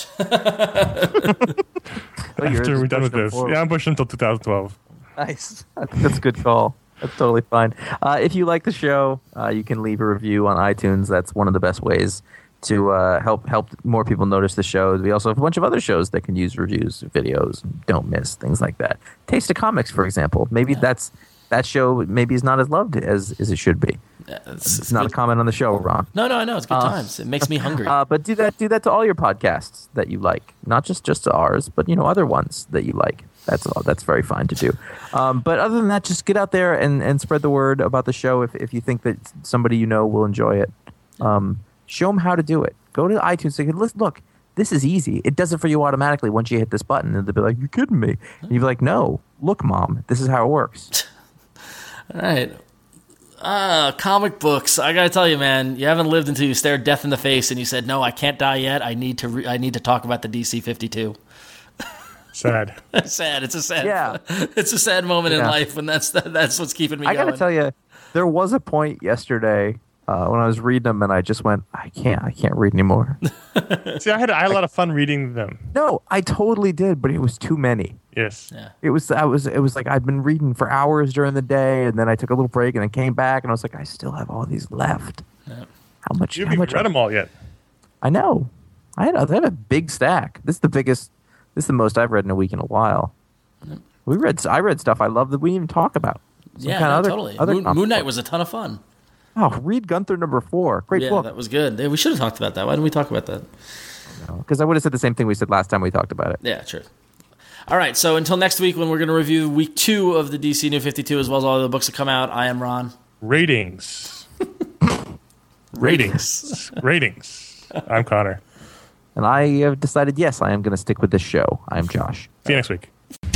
After we're done with this. Forward. Yeah, I'm pushing until two thousand twelve. Nice. That's a good call. That's totally fine. Uh, if you like the show, uh, you can leave a review on iTunes. That's one of the best ways to uh, help help more people notice the show. We also have a bunch of other shows that can use reviews, videos, Don't Miss, things like that. Taste of Comics, for example. Maybe yeah. that's that show maybe is not as loved as, as it should be. Yeah, it's, it's not good. A comment on the show, Ron. No, no, I know. It's good uh, times. It makes me hungry. Uh, but do that do that to all your podcasts that you like. Not just, just to ours, but you know other ones that you like. That's all. That's very fine to do. Um, but other than that, just get out there and, and spread the word about the show if, if you think that somebody you know will enjoy it. Um, show them how to do it. Go to iTunes and say, look, this is easy. It does it for you automatically once you hit this button. And they'll be like, you're kidding me. And you'll be like, no, look, Mom, this is how it works. All right. Uh, comic books. I gotta tell you, man, you haven't lived until you stared death in the face and you said, no, I can't die yet. I need to re- I need to talk about the D C fifty-two. Sad. sad. It's a sad. Yeah. It's a sad moment yeah. in life, and that's that's what's keeping me I going. gotta tell you, there was a point yesterday uh, when I was reading them, and I just went, I can't, I can't read anymore. See, I had I had a lot of fun reading them. No, I totally did, but it was too many. Yes. Yeah. It was. I was. It was like I'd been reading for hours during the day, and then I took a little break, and then came back, and I was like, I still have all these left. Yeah. How much? You how haven't much read them all yet. I know. I had. A, I have a big stack. This is the biggest. This is the most I've read in a week in a while. Yep. We read. I read stuff I love that we didn't even talk about. Some yeah, no, other, otally. Other Moon, Moon Knight was a ton of fun. Oh, read Gunther number four. Great yeah, book. That was good. We should have talked about that. Why didn't we talk about that? Because I would have said the same thing we said last time we talked about it. Yeah, sure. All right, so until next week when we're going to review week two of the D C New fifty-two as well as all the books that come out, I am Ron. Ratings. Ratings. Ratings. I'm Connor. And I have decided, yes, I am going to stick with this show. I'm Josh. See you next week.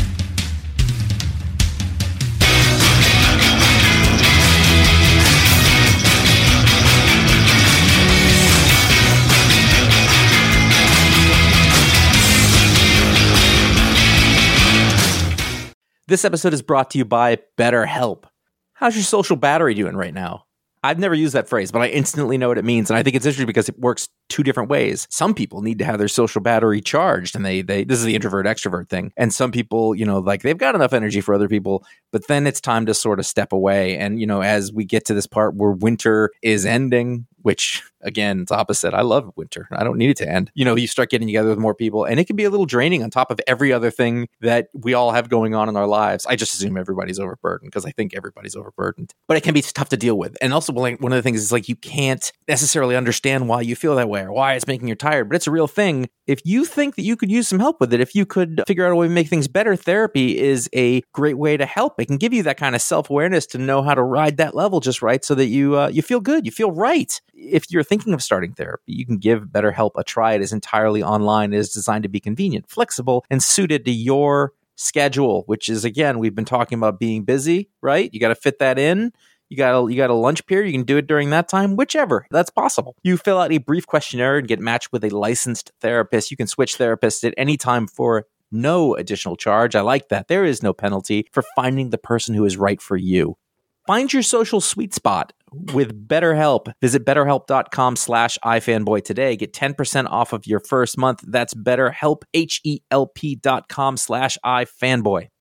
This episode is brought to you by BetterHelp. How's your social battery doing right now? I've never used that phrase, but I instantly know what it means. And I think it's interesting because it works two different ways. Some people need to have their social battery charged, and they they this is the introvert extrovert thing. And some people, you know, like they've got enough energy for other people, but then it's time to sort of step away. And, you know, as we get to this part where winter is ending, which again, it's opposite. I love winter. I don't need it to end. You know, you start getting together with more people, and it can be a little draining on top of every other thing that we all have going on in our lives. I just assume everybody's overburdened because I think everybody's overburdened, but it can be tough to deal with. And also, one of the things is like you can't necessarily understand why you feel that way or why it's making you tired, but it's a real thing. If you think that you could use some help with it, if you could figure out a way to make things better, therapy is a great way to help. It can give you that kind of self-awareness to know how to ride that level just right so that you uh, you feel good, you feel right. If you're thinking of starting therapy, you can give BetterHelp a try. It is entirely online. It is designed to be convenient, flexible, and suited to your schedule, which is, again, we've been talking about being busy, right? You got to fit that in. You got a, you got a lunch period, you can do it during that time, whichever. That's possible. You fill out a brief questionnaire and get matched with a licensed therapist. You can switch therapists at any time for no additional charge. I like that. There is no penalty for finding the person who is right for you. Find your social sweet spot with BetterHelp. Visit betterhelp.com slash ifanboy today. Get ten percent off of your first month. That's betterhelp, H E L P dot com slash ifanboy.